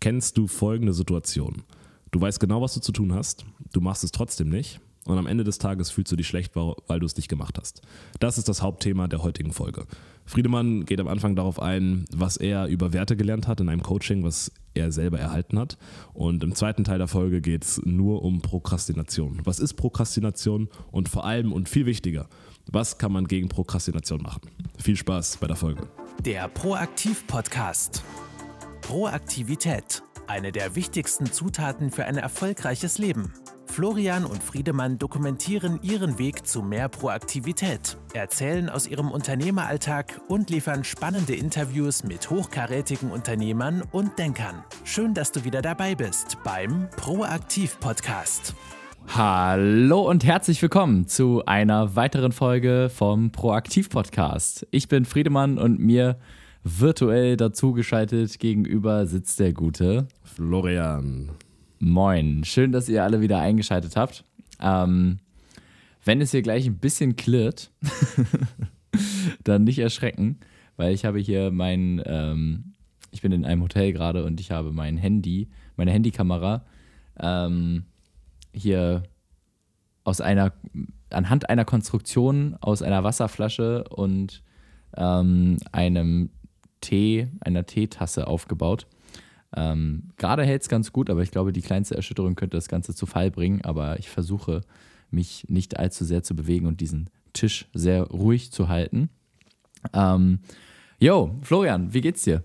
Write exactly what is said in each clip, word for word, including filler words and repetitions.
Kennst du folgende Situation? Du weißt genau, was du zu tun hast, du machst es trotzdem nicht und am Ende des Tages fühlst du dich schlecht, weil du es nicht gemacht hast. Das ist das Hauptthema der heutigen Folge. Friedemann geht am Anfang darauf ein, was er über Werte gelernt hat in einem Coaching, was er selber erhalten hat. Und im zweiten Teil der Folge geht es nur um Prokrastination. Was ist Prokrastination und vor allem und viel wichtiger, was kann man gegen Prokrastination machen? Viel Spaß bei der Folge. Der Proaktiv-Podcast. Proaktivität, eine der wichtigsten Zutaten für ein erfolgreiches Leben. Florian und Friedemann dokumentieren ihren Weg zu mehr Proaktivität, erzählen aus ihrem Unternehmeralltag und liefern spannende Interviews mit hochkarätigen Unternehmern und Denkern. Schön, dass du wieder dabei bist beim Proaktiv-Podcast. Hallo und herzlich willkommen zu einer weiteren Folge vom Proaktiv-Podcast. Ich bin Friedemann und mir virtuell dazugeschaltet gegenüber sitzt der gute Florian. Moin, schön, dass ihr alle wieder eingeschaltet habt. Ähm, wenn es hier gleich ein bisschen klirrt, dann nicht erschrecken, weil ich habe hier mein, ähm, ich bin in einem Hotel gerade und ich habe mein Handy, meine Handykamera ähm, hier aus einer, anhand einer Konstruktion aus einer Wasserflasche und ähm, einem Tee, einer Teetasse aufgebaut. Ähm, gerade hält es ganz gut, aber ich glaube, die kleinste Erschütterung könnte das Ganze zu Fall bringen. Aber ich versuche, mich nicht allzu sehr zu bewegen und diesen Tisch sehr ruhig zu halten. Ähm, yo, Florian, wie geht's dir?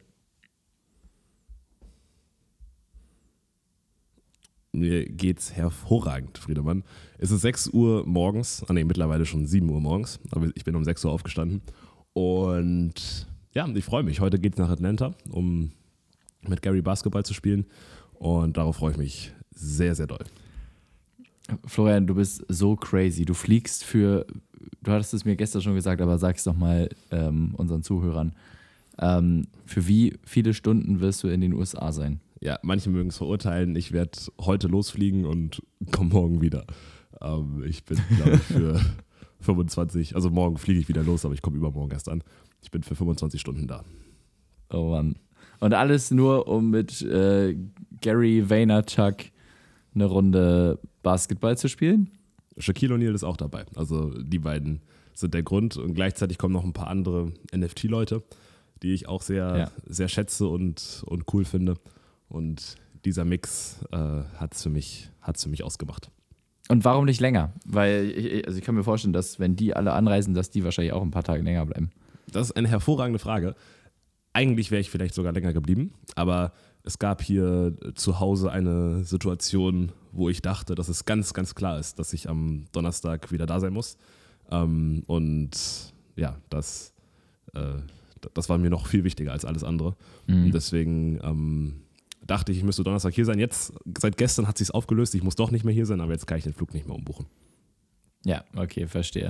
Mir geht's hervorragend, Friedemann. Es ist sechs Uhr morgens, ah ne, mittlerweile schon sieben Uhr morgens, aber ich bin um sechs Uhr aufgestanden. Und ja, ich freue mich. Heute geht's nach Atlanta, um mit Gary Basketball zu spielen und darauf freue ich mich sehr, sehr doll. Florian, du bist so crazy. Du fliegst für, du hattest es mir gestern schon gesagt, aber sag es doch mal ähm, unseren Zuhörern. Ähm, für wie viele Stunden wirst du in den U S A sein? Ja, manche mögen es verurteilen. Ich werde heute losfliegen und komme morgen wieder. Ähm, ich bin, glaube ich, für fünfundzwanzig, also morgen fliege ich wieder los, aber ich komme übermorgen erst an. Ich bin für fünfundzwanzig Stunden da. Oh Mann. Und alles nur, um mit äh, Gary Vaynerchuk eine Runde Basketball zu spielen? Shaquille O'Neal ist auch dabei. Also die beiden sind der Grund. Und gleichzeitig kommen noch ein paar andere N F T-Leute, die ich auch sehr, ja. sehr schätze und, und cool finde. Und dieser Mix äh, hat es für mich, hat's für mich ausgemacht. Und warum nicht länger? Weil ich, also ich kann mir vorstellen, dass wenn die alle anreisen, dass die wahrscheinlich auch ein paar Tage länger bleiben. Das ist eine hervorragende Frage. Eigentlich wäre ich vielleicht sogar länger geblieben, aber es gab hier zu Hause eine Situation, wo ich dachte, dass es ganz, ganz klar ist, dass ich am Donnerstag wieder da sein muss. Ähm, und ja, das, äh, das war mir noch viel wichtiger als alles andere. Mhm. Und deswegen ähm, dachte ich, ich müsste Donnerstag hier sein. Jetzt, seit gestern hat es sich aufgelöst, ich muss doch nicht mehr hier sein, aber jetzt kann ich den Flug nicht mehr umbuchen. Ja, okay, verstehe.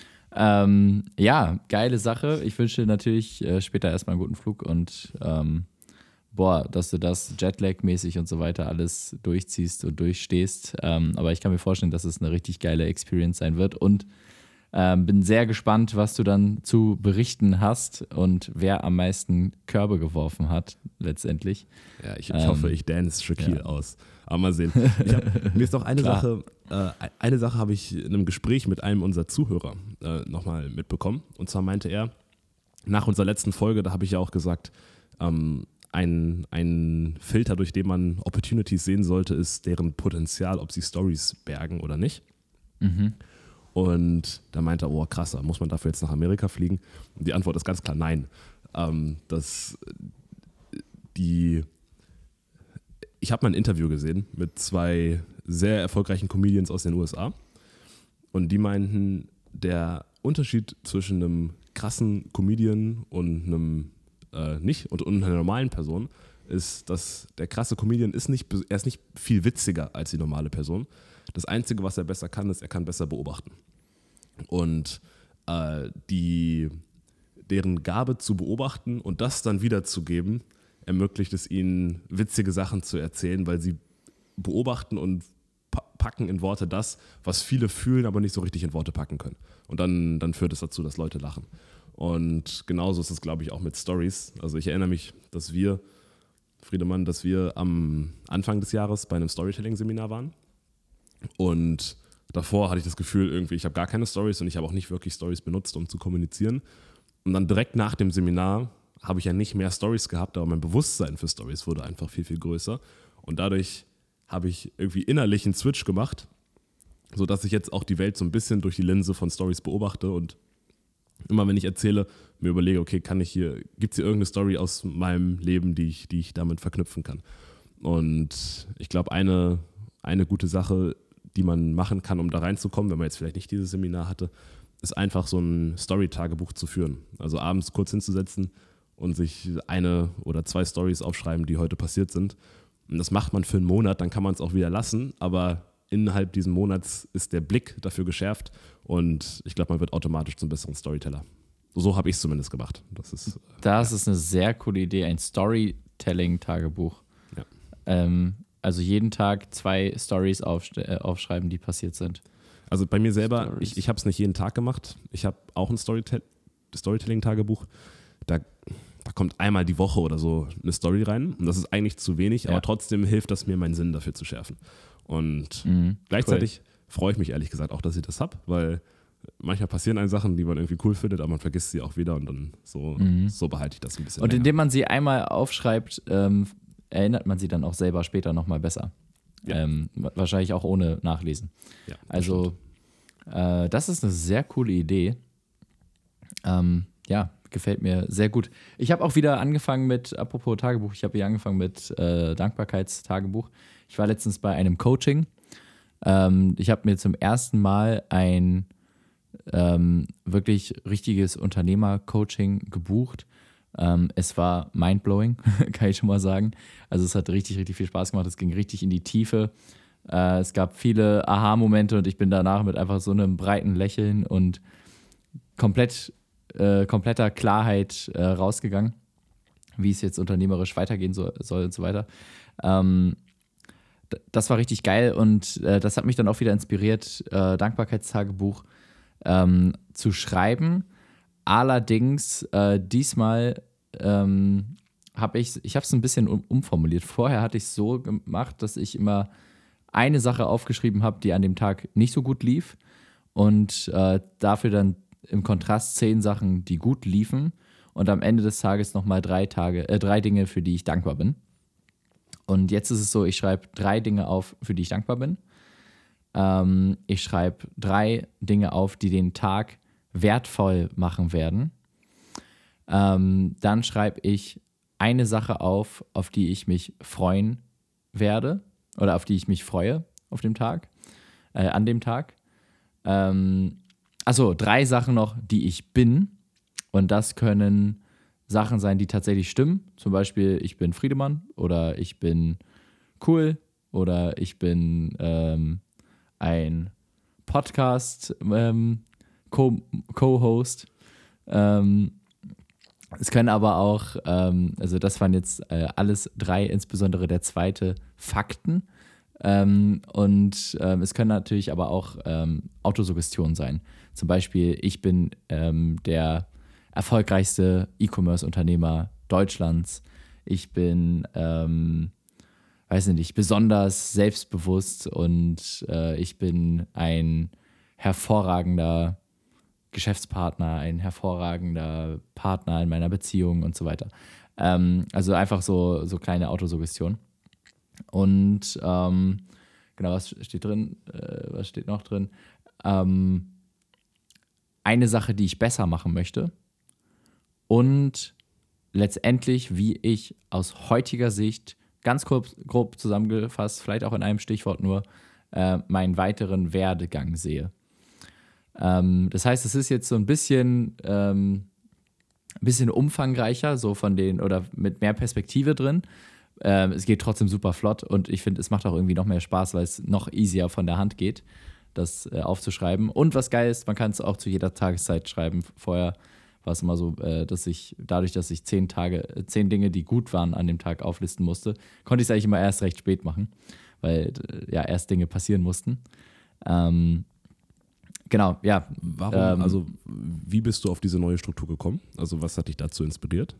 Ähm, ja, geile Sache. Ich wünsche dir natürlich äh, später erstmal einen guten Flug und ähm, boah, dass du das Jetlag-mäßig und so weiter alles durchziehst und durchstehst. Ähm, aber ich kann mir vorstellen, dass es eine richtig geile Experience sein wird und ähm, bin sehr gespannt, was du dann zu berichten hast und wer am meisten Körbe geworfen hat, letztendlich. Ja, ich, ich ähm, hoffe, ich dance Shaquille ja. aus. Aber mal sehen. Ich hab, mir ist noch eine Klar. Sache, äh, eine Sache habe ich in einem Gespräch mit einem unserer Zuhörer äh, nochmal mitbekommen. Und zwar meinte er, nach unserer letzten Folge, da habe ich ja auch gesagt, ähm, ein, ein Filter, durch den man Opportunities sehen sollte, ist deren Potenzial, ob sie Stories bergen oder nicht. Mhm. Und da meinte er, oh krass, muss man dafür jetzt nach Amerika fliegen? Und die Antwort ist ganz klar nein. Ähm, das, die, ich habe mal ein Interview gesehen mit zwei sehr erfolgreichen Comedians aus den U S A und die meinten, der Unterschied zwischen einem krassen Comedian und einem äh, nicht und, und einer normalen Person ist, dass der krasse Comedian ist nicht, er ist nicht viel witziger als die normale Person. Das Einzige, was er besser kann, ist, er kann besser beobachten. Und äh, die, deren Gabe zu beobachten und das dann wiederzugeben, ermöglicht es ihnen, witzige Sachen zu erzählen, weil sie beobachten und pa- packen in Worte das, was viele fühlen, aber nicht so richtig in Worte packen können. Und dann, dann führt es dazu, dass Leute lachen. Und genauso ist es, glaube ich, auch mit Stories. Also ich erinnere mich, dass wir Friedemann, dass wir am Anfang des Jahres bei einem Storytelling-Seminar waren. Und davor hatte ich das Gefühl, irgendwie, ich habe gar keine Stories und ich habe auch nicht wirklich Stories benutzt, um zu kommunizieren. Und dann direkt nach dem Seminar habe ich ja nicht mehr Stories gehabt, aber mein Bewusstsein für Stories wurde einfach viel, viel größer. Und dadurch habe ich irgendwie innerlich einen Switch gemacht, sodass ich jetzt auch die Welt so ein bisschen durch die Linse von Stories beobachte und immer, wenn ich erzähle, mir überlege, okay, kann ich hier, gibt es hier irgendeine Story aus meinem Leben, die ich, die ich damit verknüpfen kann? Und ich glaube, eine, eine gute Sache, die man machen kann, um da reinzukommen, wenn man jetzt vielleicht nicht dieses Seminar hatte, ist einfach so ein Story-Tagebuch zu führen. Also abends kurz hinzusetzen und sich eine oder zwei Stories aufschreiben, die heute passiert sind. Und das macht man für einen Monat, dann kann man es auch wieder lassen, aber innerhalb dieses Monats ist der Blick dafür geschärft und ich glaube, man wird automatisch zum besseren Storyteller. So habe ich es zumindest gemacht. Das ist, das ja. ist eine sehr coole Idee, ein Storytelling-Tagebuch. Ja. Ähm, also jeden Tag zwei Stories aufst- äh, aufschreiben, die passiert sind. Also bei mir selber, Stories. ich, ich habe es nicht jeden Tag gemacht. Ich habe auch ein Storyte- Storytelling-Tagebuch. Da, da kommt einmal die Woche oder so eine Story rein und das ist eigentlich zu wenig, Ja. aber trotzdem hilft das mir, meinen Sinn dafür zu schärfen. Und Mhm, gleichzeitig cool. freue ich mich ehrlich gesagt auch, dass ich das habe, weil manchmal passieren einem Sachen, die man irgendwie cool findet, aber man vergisst sie auch wieder und dann so, Mhm. so behalte ich das ein bisschen Und länger. indem man sie einmal aufschreibt, ähm, erinnert man sie dann auch selber später nochmal besser. Ja. Ähm, wahrscheinlich auch ohne Nachlesen. Ja, das Also äh, das ist eine sehr coole Idee. Ähm, ja, gefällt mir sehr gut. Ich habe auch wieder angefangen mit, apropos Tagebuch, ich habe hier angefangen mit äh, Dankbarkeitstagebuch. Ich war letztens bei einem Coaching. Ähm, ich habe mir zum ersten Mal ein ähm, wirklich richtiges Unternehmer-Coaching gebucht. Ähm, es war mindblowing, kann ich schon mal sagen. Also es hat richtig, richtig viel Spaß gemacht. Es ging richtig in die Tiefe. Äh, es gab viele Aha-Momente und ich bin danach mit einfach so einem breiten Lächeln und komplett, äh, kompletter Klarheit äh, rausgegangen, wie es jetzt unternehmerisch weitergehen so, soll und so weiter. Ähm, d- das war richtig geil und äh, das hat mich dann auch wieder inspiriert, äh, Dankbarkeitstagebuch ähm, zu schreiben. Allerdings äh, diesmal ähm, habe ich, ich habe es ein bisschen um, umformuliert. Vorher hatte ich es so gemacht, dass ich immer eine Sache aufgeschrieben habe, die an dem Tag nicht so gut lief und äh, dafür dann im Kontrast zehn Sachen, die gut liefen und am Ende des Tages nochmal drei Tage, äh, drei Dinge, für die ich dankbar bin. Und jetzt ist es so, ich schreibe drei Dinge auf, für die ich dankbar bin. Ähm, ich schreibe drei Dinge auf, die den Tag wertvoll machen werden. Ähm, dann schreibe ich eine Sache auf, auf die ich mich freuen werde oder auf die ich mich freue auf dem Tag, äh, an dem Tag. Ähm, achso, drei Sachen noch, die ich bin. Und das können Sachen sein, die tatsächlich stimmen. Zum Beispiel, ich bin Friedemann oder ich bin cool oder ich bin ähm, ein Podcast ähm, Co- Co-Host. Ähm, es können aber auch, ähm, also das waren jetzt äh, alles drei, insbesondere der zweite, Fakten. Ähm, und ähm, es können natürlich aber auch ähm, Autosuggestionen sein. Zum Beispiel, ich bin ähm, der erfolgreichste E-Commerce-Unternehmer Deutschlands. Ich bin, ähm, weiß nicht, besonders selbstbewusst und äh, ich bin ein hervorragender Geschäftspartner, ein hervorragender Partner in meiner Beziehung und so weiter. Ähm, also einfach so, so kleine Autosuggestionen. Und ähm, genau, was steht drin? Äh, was steht noch drin? Ähm, eine Sache, die ich besser machen möchte. Und letztendlich, wie ich aus heutiger Sicht, ganz grob, grob zusammengefasst, vielleicht auch in einem Stichwort nur, äh, meinen weiteren Werdegang sehe. Ähm, das heißt, es ist jetzt so ein bisschen, ähm, ein bisschen umfangreicher, so von den, oder mit mehr Perspektive drin. Ähm, es geht trotzdem super flott und ich finde, es macht auch irgendwie noch mehr Spaß, weil es noch easier von der Hand geht, das äh, aufzuschreiben. Und was geil ist, man kann es auch zu jeder Tageszeit schreiben. Vorher war es immer so, äh, dass ich, dadurch, dass ich zehn Tage, äh, zehn Dinge, die gut waren, an dem Tag auflisten musste, konnte ich es eigentlich immer erst recht spät machen, weil äh, ja erst Dinge passieren mussten. Ähm, genau, ja. Warum, ähm, also wie bist du auf diese neue Struktur gekommen? Also was hat dich dazu inspiriert?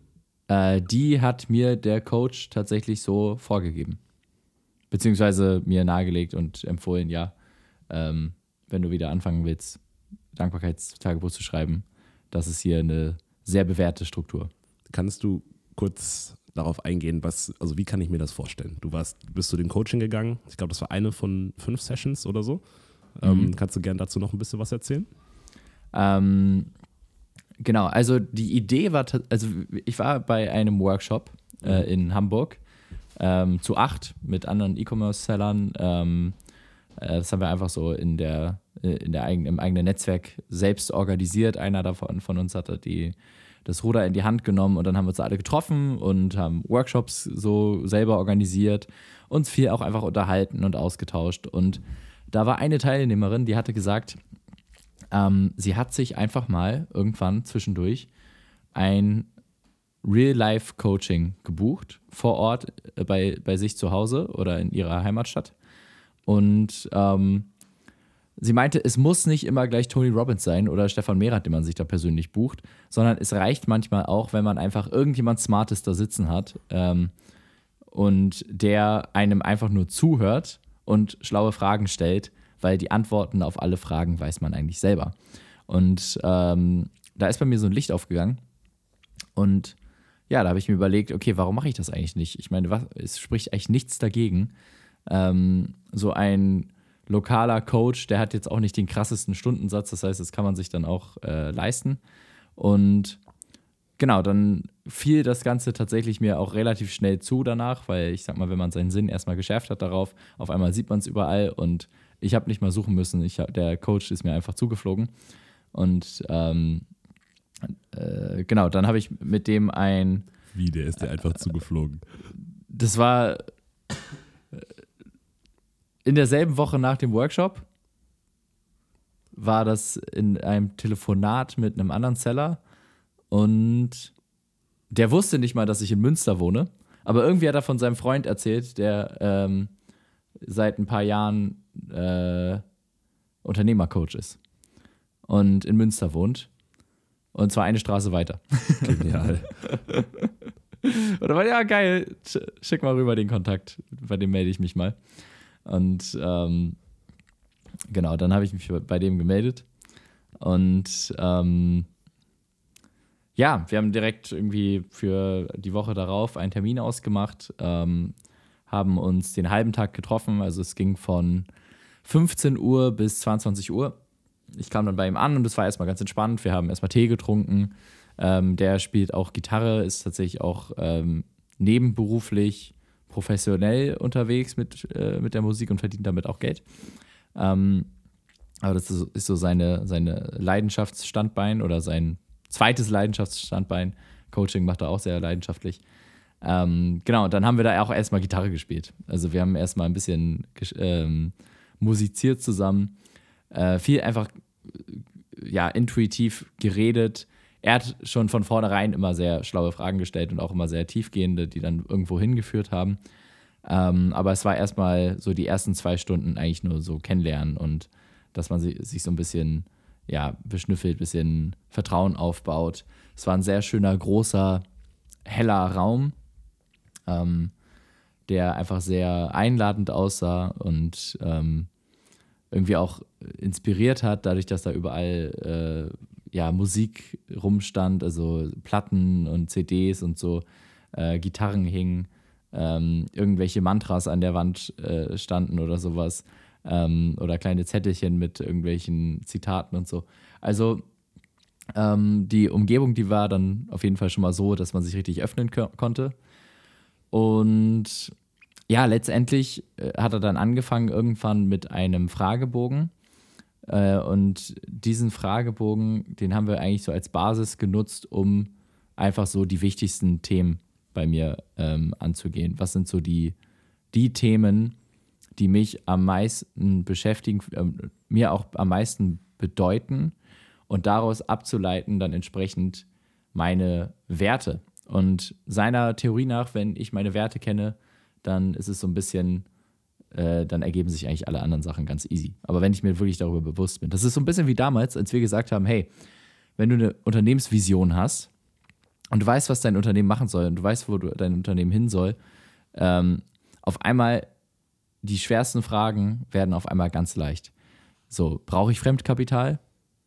Äh, die hat mir der Coach tatsächlich so vorgegeben. Beziehungsweise mir nahegelegt und empfohlen, ja, ähm, wenn du wieder anfangen willst, Dankbarkeitstagebuch zu schreiben, das ist hier eine sehr bewährte Struktur. Kannst du kurz darauf eingehen, was, also wie kann ich mir das vorstellen? Du warst, bist zu dem Coaching gegangen, ich glaube, das war eine von fünf Sessions oder so. Mhm. Ähm, kannst du gerne dazu noch ein bisschen was erzählen? Ähm, genau, also die Idee war, also ich war bei einem Workshop äh, in Hamburg ähm, zu acht mit anderen E-Commerce-Sellern. Ähm, äh, das haben wir einfach so in der, in der eigenen, im eigenen Netzwerk selbst organisiert. Einer davon von uns hatte die das Ruder in die Hand genommen und dann haben wir uns alle getroffen und haben Workshops so selber organisiert, uns viel auch einfach unterhalten und ausgetauscht. Und da war eine Teilnehmerin, die hatte gesagt, ähm, sie hat sich einfach mal irgendwann zwischendurch ein Real-Life-Coaching gebucht, vor Ort äh, bei, bei sich zu Hause oder in ihrer Heimatstadt. Und ähm, sie meinte, es muss nicht immer gleich Tony Robbins sein oder Stefan Merath, den man sich da persönlich bucht, sondern es reicht manchmal auch, wenn man einfach irgendjemand Smartes da sitzen hat ähm, und der einem einfach nur zuhört und schlaue Fragen stellt, weil die Antworten auf alle Fragen weiß man eigentlich selber. Und ähm, da ist bei mir so ein Licht aufgegangen und ja, da habe ich mir überlegt, okay, warum mache ich das eigentlich nicht? Ich meine, was, es spricht eigentlich nichts dagegen. Ähm, so ein lokaler Coach, der hat jetzt auch nicht den krassesten Stundensatz, das heißt, das kann man sich dann auch äh, leisten. Und genau, dann fiel das Ganze tatsächlich mir auch relativ schnell zu danach, weil ich sag mal, wenn man seinen Sinn erstmal geschärft hat darauf, auf einmal sieht man es überall und ich habe nicht mal suchen müssen, ich hab, der Coach ist mir einfach zugeflogen. Und ähm, äh, genau, dann habe ich mit dem ein... Wie, der ist dir einfach zugeflogen? Das war... In derselben Woche nach dem Workshop war das in einem Telefonat mit einem anderen Seller und der wusste nicht mal, dass ich in Münster wohne, aber irgendwie hat er von seinem Freund erzählt, der ähm, seit ein paar Jahren äh, Unternehmercoach ist und in Münster wohnt und zwar eine Straße weiter. Genial. Und da war ja geil, schick mal rüber den Kontakt, bei dem melde ich mich mal. Und ähm, genau, dann habe ich mich bei dem gemeldet. Und ähm, ja, wir haben direkt irgendwie für die Woche darauf einen Termin ausgemacht, ähm, haben uns den halben Tag getroffen. Also es ging von fünfzehn Uhr bis zweiundzwanzig Uhr. Ich kam dann bei ihm an und es war erstmal ganz entspannt. Wir haben erstmal Tee getrunken. Ähm, der spielt auch Gitarre, ist tatsächlich auch ähm, nebenberuflich professionell unterwegs mit, äh, mit der Musik und verdient damit auch Geld. Ähm, aber das ist, ist so seine, seine Leidenschaftsstandbein oder sein zweites Leidenschaftsstandbein. Coaching macht er auch sehr leidenschaftlich. Ähm, genau, und dann haben wir da auch erstmal Gitarre gespielt. Also wir haben erstmal ein bisschen ähm, musiziert zusammen. Äh, viel einfach ja, intuitiv geredet. Er hat schon von vornherein immer sehr schlaue Fragen gestellt und auch immer sehr tiefgehende, die dann irgendwo hingeführt haben. Ähm, aber es war erstmal so die ersten zwei Stunden eigentlich nur so kennenlernen und dass man sich, sich so ein bisschen ja, beschnüffelt, ein bisschen Vertrauen aufbaut. Es war ein sehr schöner, großer, heller Raum, ähm, der einfach sehr einladend aussah und ähm, irgendwie auch inspiriert hat, dadurch, dass da überall äh, ja, Musik rumstand, also Platten und C Ds und so, äh, Gitarren hingen, ähm, irgendwelche Mantras an der Wand äh, standen oder sowas, ähm, oder kleine Zettelchen mit irgendwelchen Zitaten und so. Also ähm, die Umgebung, die war dann auf jeden Fall schon mal so, dass man sich richtig öffnen ko- konnte. Und ja, letztendlich äh, hat er dann angefangen irgendwann mit einem Fragebogen. Äh, und diesen Fragebogen, den haben wir eigentlich so als Basis genutzt, um einfach so die wichtigsten Themen bei mir ähm, anzugehen. Was sind so die, die Themen, die mich am meisten beschäftigen, äh, mir auch am meisten bedeuten und daraus abzuleiten dann entsprechend meine Werte. Und seiner Theorie nach, wenn ich meine Werte kenne, dann ist es so ein bisschen, äh, dann ergeben sich eigentlich alle anderen Sachen ganz easy. Aber wenn ich mir wirklich darüber bewusst bin, das ist so ein bisschen wie damals, als wir gesagt haben, hey, wenn du eine Unternehmensvision hast, und du weißt, was dein Unternehmen machen soll und du weißt, wo du, dein Unternehmen hin soll, ähm, auf einmal die schwersten Fragen werden auf einmal ganz leicht. So, brauche ich Fremdkapital?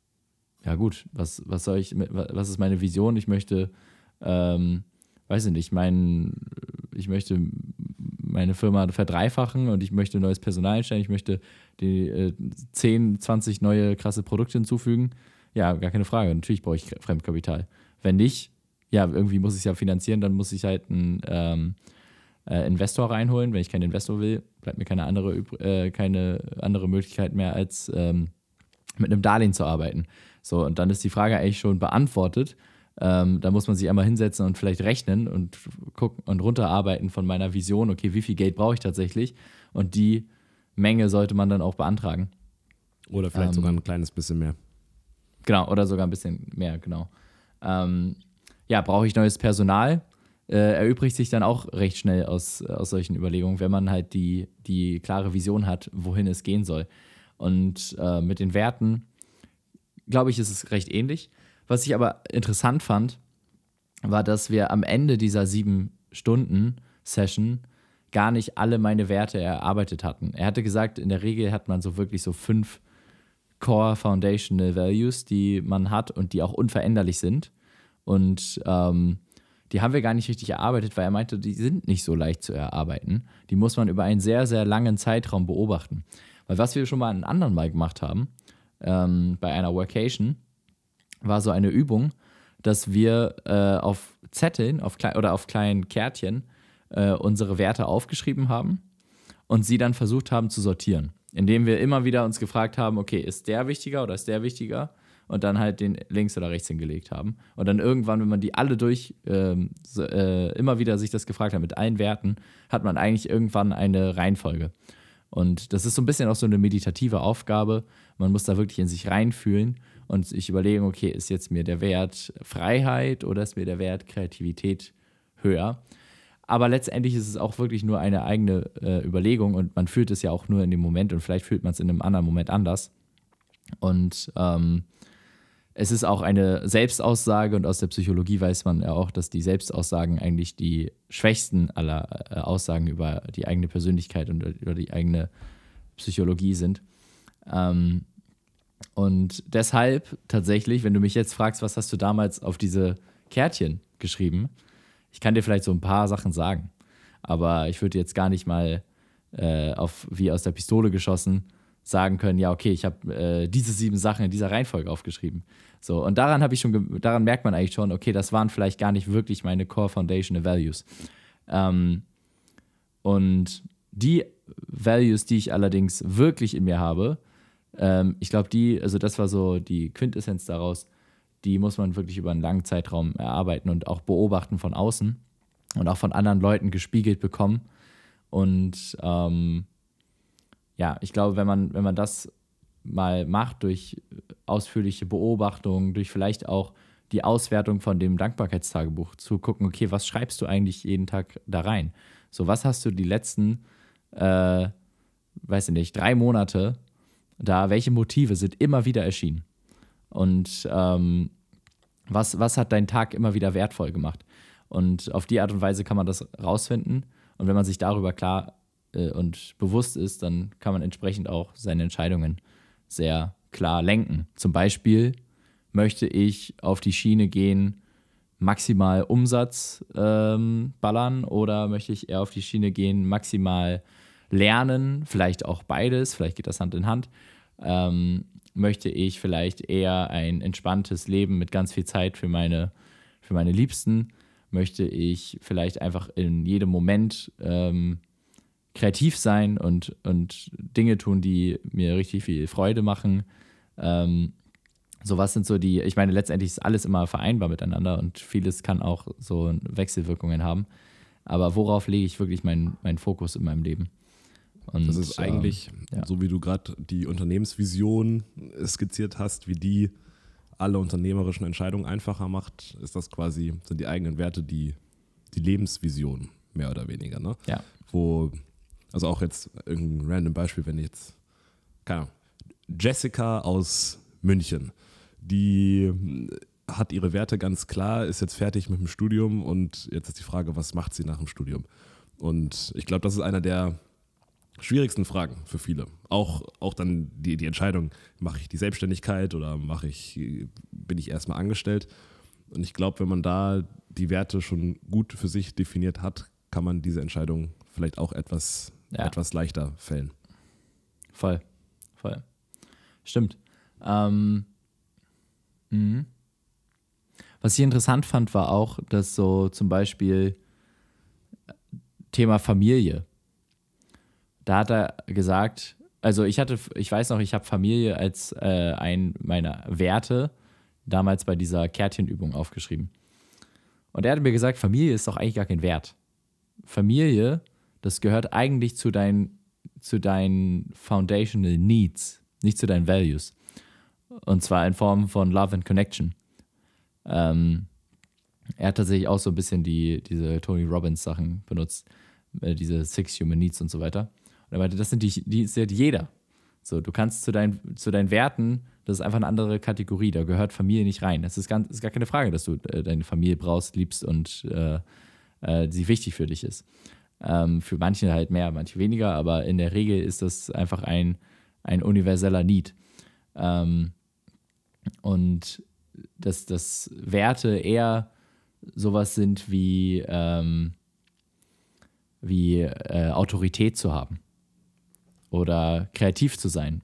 Ja gut, was, was soll ich, was ist meine Vision? Ich möchte, ähm, weiß ich nicht, mein, ich möchte meine Firma verdreifachen und ich möchte neues Personal einstellen, ich möchte die äh, zehn, zwanzig neue krasse Produkte hinzufügen. Ja, gar keine Frage, natürlich brauche ich Fremdkapital. Wenn nicht, ja, irgendwie muss ich es ja finanzieren, dann muss ich halt einen ähm, äh, Investor reinholen. Wenn ich keinen Investor will, bleibt mir keine andere, äh, keine andere Möglichkeit mehr, als ähm, mit einem Darlehen zu arbeiten. So, und dann ist die Frage eigentlich schon beantwortet. Ähm, da muss man sich einmal hinsetzen und vielleicht rechnen und gucken und runterarbeiten von meiner Vision, okay, wie viel Geld brauche ich tatsächlich? Und die Menge sollte man dann auch beantragen. Oder vielleicht ähm, sogar ein kleines bisschen mehr. Genau, oder sogar ein bisschen mehr, genau. Ähm, ja, brauche ich neues Personal? Äh, erübrigt sich dann auch recht schnell aus, aus solchen Überlegungen, wenn man halt die, die klare Vision hat, wohin es gehen soll. Und äh, mit den Werten, glaube ich, ist es recht ähnlich. Was ich aber interessant fand, war, dass wir am Ende dieser sieben Stunden Session gar nicht alle meine Werte erarbeitet hatten. Er hatte gesagt, in der Regel hat man so wirklich so fünf Core Foundational Values, die man hat und die auch unveränderlich sind. Und ähm, die haben wir gar nicht richtig erarbeitet, weil er meinte, die sind nicht so leicht zu erarbeiten. Die muss man über einen sehr, sehr langen Zeitraum beobachten. Weil was wir schon mal einen anderen Mal gemacht haben, ähm, bei einer Workation, war so eine Übung, dass wir äh, auf Zetteln auf klei- oder auf kleinen Kärtchen äh, unsere Werte aufgeschrieben haben und sie dann versucht haben zu sortieren. Indem wir immer wieder uns gefragt haben, okay, ist der wichtiger oder ist der wichtiger? Und dann halt den links oder rechts hingelegt haben. Und dann irgendwann, wenn man die alle durch, ähm, so, äh, immer wieder sich das gefragt hat mit allen Werten, hat man eigentlich irgendwann eine Reihenfolge. Und das ist so ein bisschen auch so eine meditative Aufgabe. Man muss da wirklich in sich reinfühlen und sich überlegen, okay, ist jetzt mir der Wert Freiheit oder ist mir der Wert Kreativität höher? Aber letztendlich ist es auch wirklich nur eine eigene äh, Überlegung und man fühlt es ja auch nur in dem Moment und vielleicht fühlt man es in einem anderen Moment anders. Und ähm, es ist auch eine Selbstaussage und aus der Psychologie weiß man ja auch, dass die Selbstaussagen eigentlich die schwächsten aller äh, Aussagen über die eigene Persönlichkeit und über die eigene Psychologie sind. Ähm, und deshalb tatsächlich, wenn du mich jetzt fragst, was hast du damals auf diese Kärtchen geschrieben, ich kann dir vielleicht so ein paar Sachen sagen, aber ich würde jetzt gar nicht mal äh, auf wie aus der Pistole geschossen sagen können, ja, okay, ich habe äh, diese sieben Sachen in dieser Reihenfolge aufgeschrieben. So, und daran habe ich schon, ge- daran merkt man eigentlich schon, okay, das waren vielleicht gar nicht wirklich meine Core Foundational Values. Ähm, und die Values, die ich allerdings wirklich in mir habe, ähm, ich glaube, die, also das war so die Quintessenz daraus, die muss man wirklich über einen langen Zeitraum erarbeiten und auch beobachten von außen und auch von anderen Leuten gespiegelt bekommen. Und ähm, ja, ich glaube, wenn man, wenn man das mal macht durch ausführliche Beobachtung, durch vielleicht auch die Auswertung von dem Dankbarkeitstagebuch, zu gucken, okay, was schreibst du eigentlich jeden Tag da rein? So, was hast du die letzten, äh, weiß ich nicht, drei Monate da, welche Motive sind immer wieder erschienen? Und ähm, was, was hat deinen Tag immer wieder wertvoll gemacht? Und auf die Art und Weise kann man das rausfinden. Und wenn man sich darüber klar äh, und bewusst ist, dann kann man entsprechend auch seine Entscheidungen sehr klar lenken. Zum Beispiel möchte ich auf die Schiene gehen, maximal Umsatz ähm, ballern, oder möchte ich eher auf die Schiene gehen, maximal lernen, vielleicht auch beides, vielleicht geht das Hand in Hand. Ähm, möchte ich vielleicht eher ein entspanntes Leben mit ganz viel Zeit für meine, für meine Liebsten? Möchte ich vielleicht einfach in jedem Moment ähm, kreativ sein und, und Dinge tun, die mir richtig viel Freude machen? Ähm, so, was sind so die, ich meine, letztendlich ist alles immer vereinbar miteinander und vieles kann auch so Wechselwirkungen haben. Aber worauf lege ich wirklich meinen mein Fokus in meinem Leben? Und, das ist eigentlich, ähm, ja. so wie du gerade die Unternehmensvision skizziert hast, wie die alle unternehmerischen Entscheidungen einfacher macht, ist das quasi, sind die eigenen Werte die, die Lebensvision, mehr oder weniger. Ne? Ja. Wo, also auch jetzt irgendein random Beispiel, wenn jetzt, keine Ahnung, Jessica aus München, die hat ihre Werte ganz klar, ist jetzt fertig mit dem Studium und jetzt ist die Frage, was macht sie nach dem Studium? Und ich glaube, das ist einer der schwierigsten Fragen für viele. Auch, auch dann die, die Entscheidung, mache ich die Selbstständigkeit oder mache ich, bin ich erstmal angestellt? Und ich glaube, wenn man da die Werte schon gut für sich definiert hat, kann man diese Entscheidung vielleicht auch etwas, ja. etwas leichter fällen. Voll, voll. Stimmt. Ähm, mh. Was ich interessant fand, war auch, dass so zum Beispiel Thema Familie. Da hat er gesagt, also ich hatte, ich weiß noch, ich habe Familie als äh, ein meiner Werte damals bei dieser Kärtchenübung aufgeschrieben. Und er hat mir gesagt, Familie ist doch eigentlich gar kein Wert. Familie, das gehört eigentlich zu deinen, zu deinen foundational needs, nicht zu deinen values. Und zwar in Form von Love and Connection. Ähm, er hat tatsächlich auch so ein bisschen die, diese Tony Robbins Sachen benutzt, äh, diese Six Human Needs und so weiter. Und er meinte, das sind die, die ist ja jeder. So, du kannst zu, dein, zu deinen Werten, das ist einfach eine andere Kategorie, da gehört Familie nicht rein. Das ist, ganz, ist gar keine Frage, dass du äh, deine Familie brauchst, liebst und äh, äh, sie wichtig für dich ist. Ähm, für manche halt mehr, manche weniger, aber in der Regel ist das einfach ein, ein universeller Need. Ähm, und dass, dass Werte eher sowas sind wie, ähm, wie äh, Autorität zu haben oder kreativ zu sein.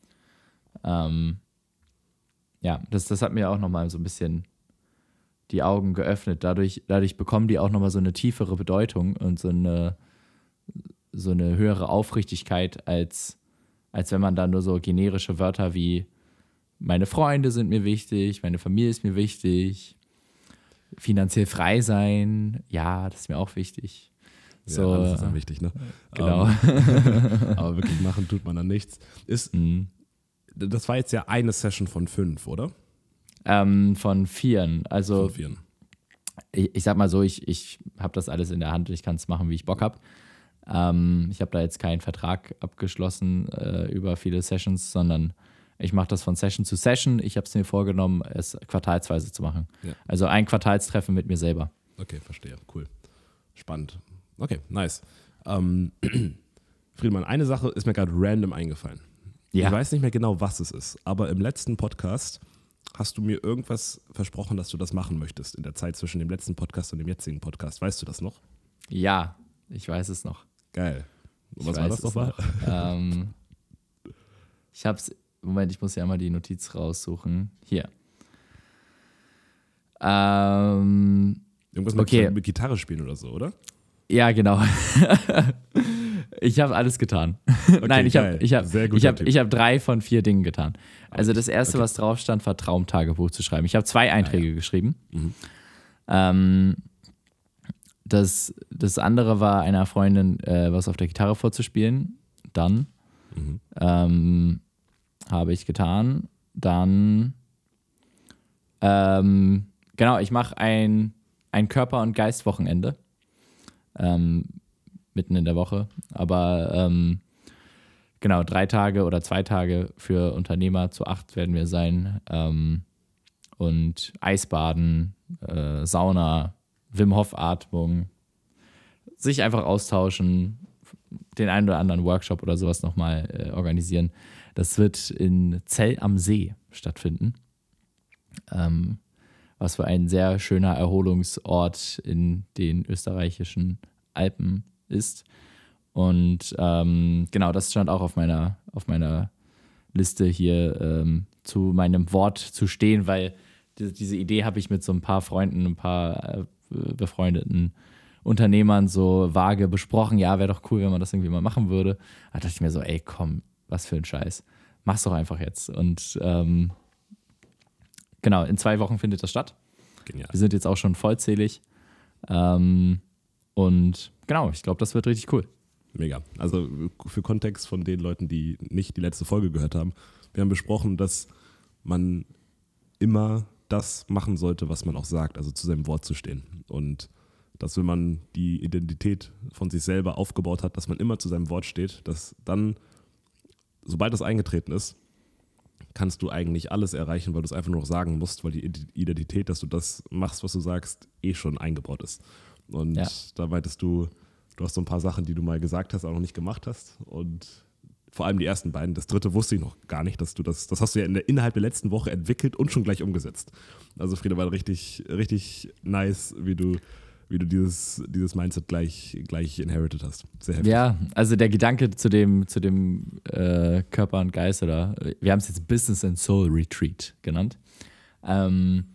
Ähm, ja, das, das hat mir auch nochmal so ein bisschen die Augen geöffnet. Dadurch, dadurch bekommen die auch nochmal so eine tiefere Bedeutung und so eine, so eine höhere Aufrichtigkeit, als, als wenn man da nur so generische Wörter wie meine Freunde sind mir wichtig, meine Familie ist mir wichtig, finanziell frei sein, ja, das ist mir auch wichtig. Ja, so, alles ist dann wichtig, ne? Genau. Um, aber wirklich machen tut man dann nichts. Ist, mhm. Das war jetzt ja eine Session von fünf, oder? Ähm, von vieren. Also, von vieren. Ich, ich sag mal so, ich, ich habe das alles in der Hand, ich kann es machen, wie ich Bock habe. Ähm, ich habe da jetzt keinen Vertrag abgeschlossen äh, über viele Sessions, sondern ich mache das von Session zu Session. Ich habe es mir vorgenommen, es quartalsweise zu machen. Ja. Also ein Quartalstreffen mit mir selber. Okay, verstehe. Cool. Spannend. Okay, nice. Ähm, Friedemann, eine Sache ist mir gerade random eingefallen. Ja. Ich weiß nicht mehr genau, was es ist, aber im letzten Podcast hast du mir irgendwas versprochen, dass du das machen möchtest in der Zeit zwischen dem letzten Podcast und dem jetzigen Podcast. Weißt du das noch? Ja, ich weiß es noch. Geil. Und was war das nochmal? ähm, ich hab's, Moment, ich muss ja mal die Notiz raussuchen. Hier. Ähm, Irgendwas mit, okay. mit Gitarre spielen oder so, oder? Ja, genau. Ich habe alles getan. Okay, Nein, ich habe ich hab, ich hab, ich hab drei von vier Dingen getan. Also das erste, okay. was drauf stand, war Traumtagebuch zu schreiben. Ich habe zwei Einträge ah, ja. geschrieben. Mhm. Ähm, das, das andere war einer Freundin äh, was auf der Gitarre vorzuspielen. Dann mhm. ähm, habe ich getan. Dann ähm, genau, ich mache ein, ein Körper- und Geistwochenende. Ähm, mitten in der Woche. Aber ähm, genau, drei Tage oder zwei Tage für Unternehmer, zu acht werden wir sein. Ähm, und Eisbaden, äh, Sauna, Wim Hof Atmung, sich einfach austauschen, den einen oder anderen Workshop oder sowas nochmal äh, organisieren. Das wird in Zell am See stattfinden. Ähm, was für ein sehr schöner Erholungsort in den österreichischen Alpen ist. Und ähm, genau, das stand auch auf meiner, auf meiner Liste hier, ähm, zu meinem Wort zu stehen, weil die, diese Idee habe ich mit so ein paar Freunden, ein paar äh, befreundeten Unternehmern so vage besprochen. Ja, wäre doch cool, wenn man das irgendwie mal machen würde. Da dachte ich mir so, ey, komm, was für ein Scheiß. Mach's doch einfach jetzt. Und ähm, genau, in zwei Wochen findet das statt. Genial. Wir sind jetzt auch schon vollzählig. Ähm, und genau, ich glaube, das wird richtig cool. Mega. Also für Kontext von den Leuten, die nicht die letzte Folge gehört haben, wir haben besprochen, dass man immer das machen sollte, was man auch sagt, also zu seinem Wort zu stehen. Und dass, wenn man die Identität von sich selber aufgebaut hat, dass man immer zu seinem Wort steht, dass dann, sobald das eingetreten ist, kannst du eigentlich alles erreichen, weil du es einfach nur noch sagen musst, weil die Identität, dass du das machst, was du sagst, eh schon eingebaut ist. Und Ja. da meintest du, du hast so ein paar Sachen, die du mal gesagt hast, aber noch nicht gemacht hast. Und vor allem die ersten beiden. Das dritte wusste ich noch gar nicht, dass du das, das hast du ja in der, innerhalb der letzten Woche entwickelt und schon gleich umgesetzt. Also Frieda, war richtig, richtig nice, wie du, wie du dieses, dieses Mindset gleich, gleich inherited hast. Sehr heftig. Ja, also der Gedanke zu dem, zu dem äh, Körper und Geist oder wir haben es jetzt Business and Soul Retreat genannt. Ähm,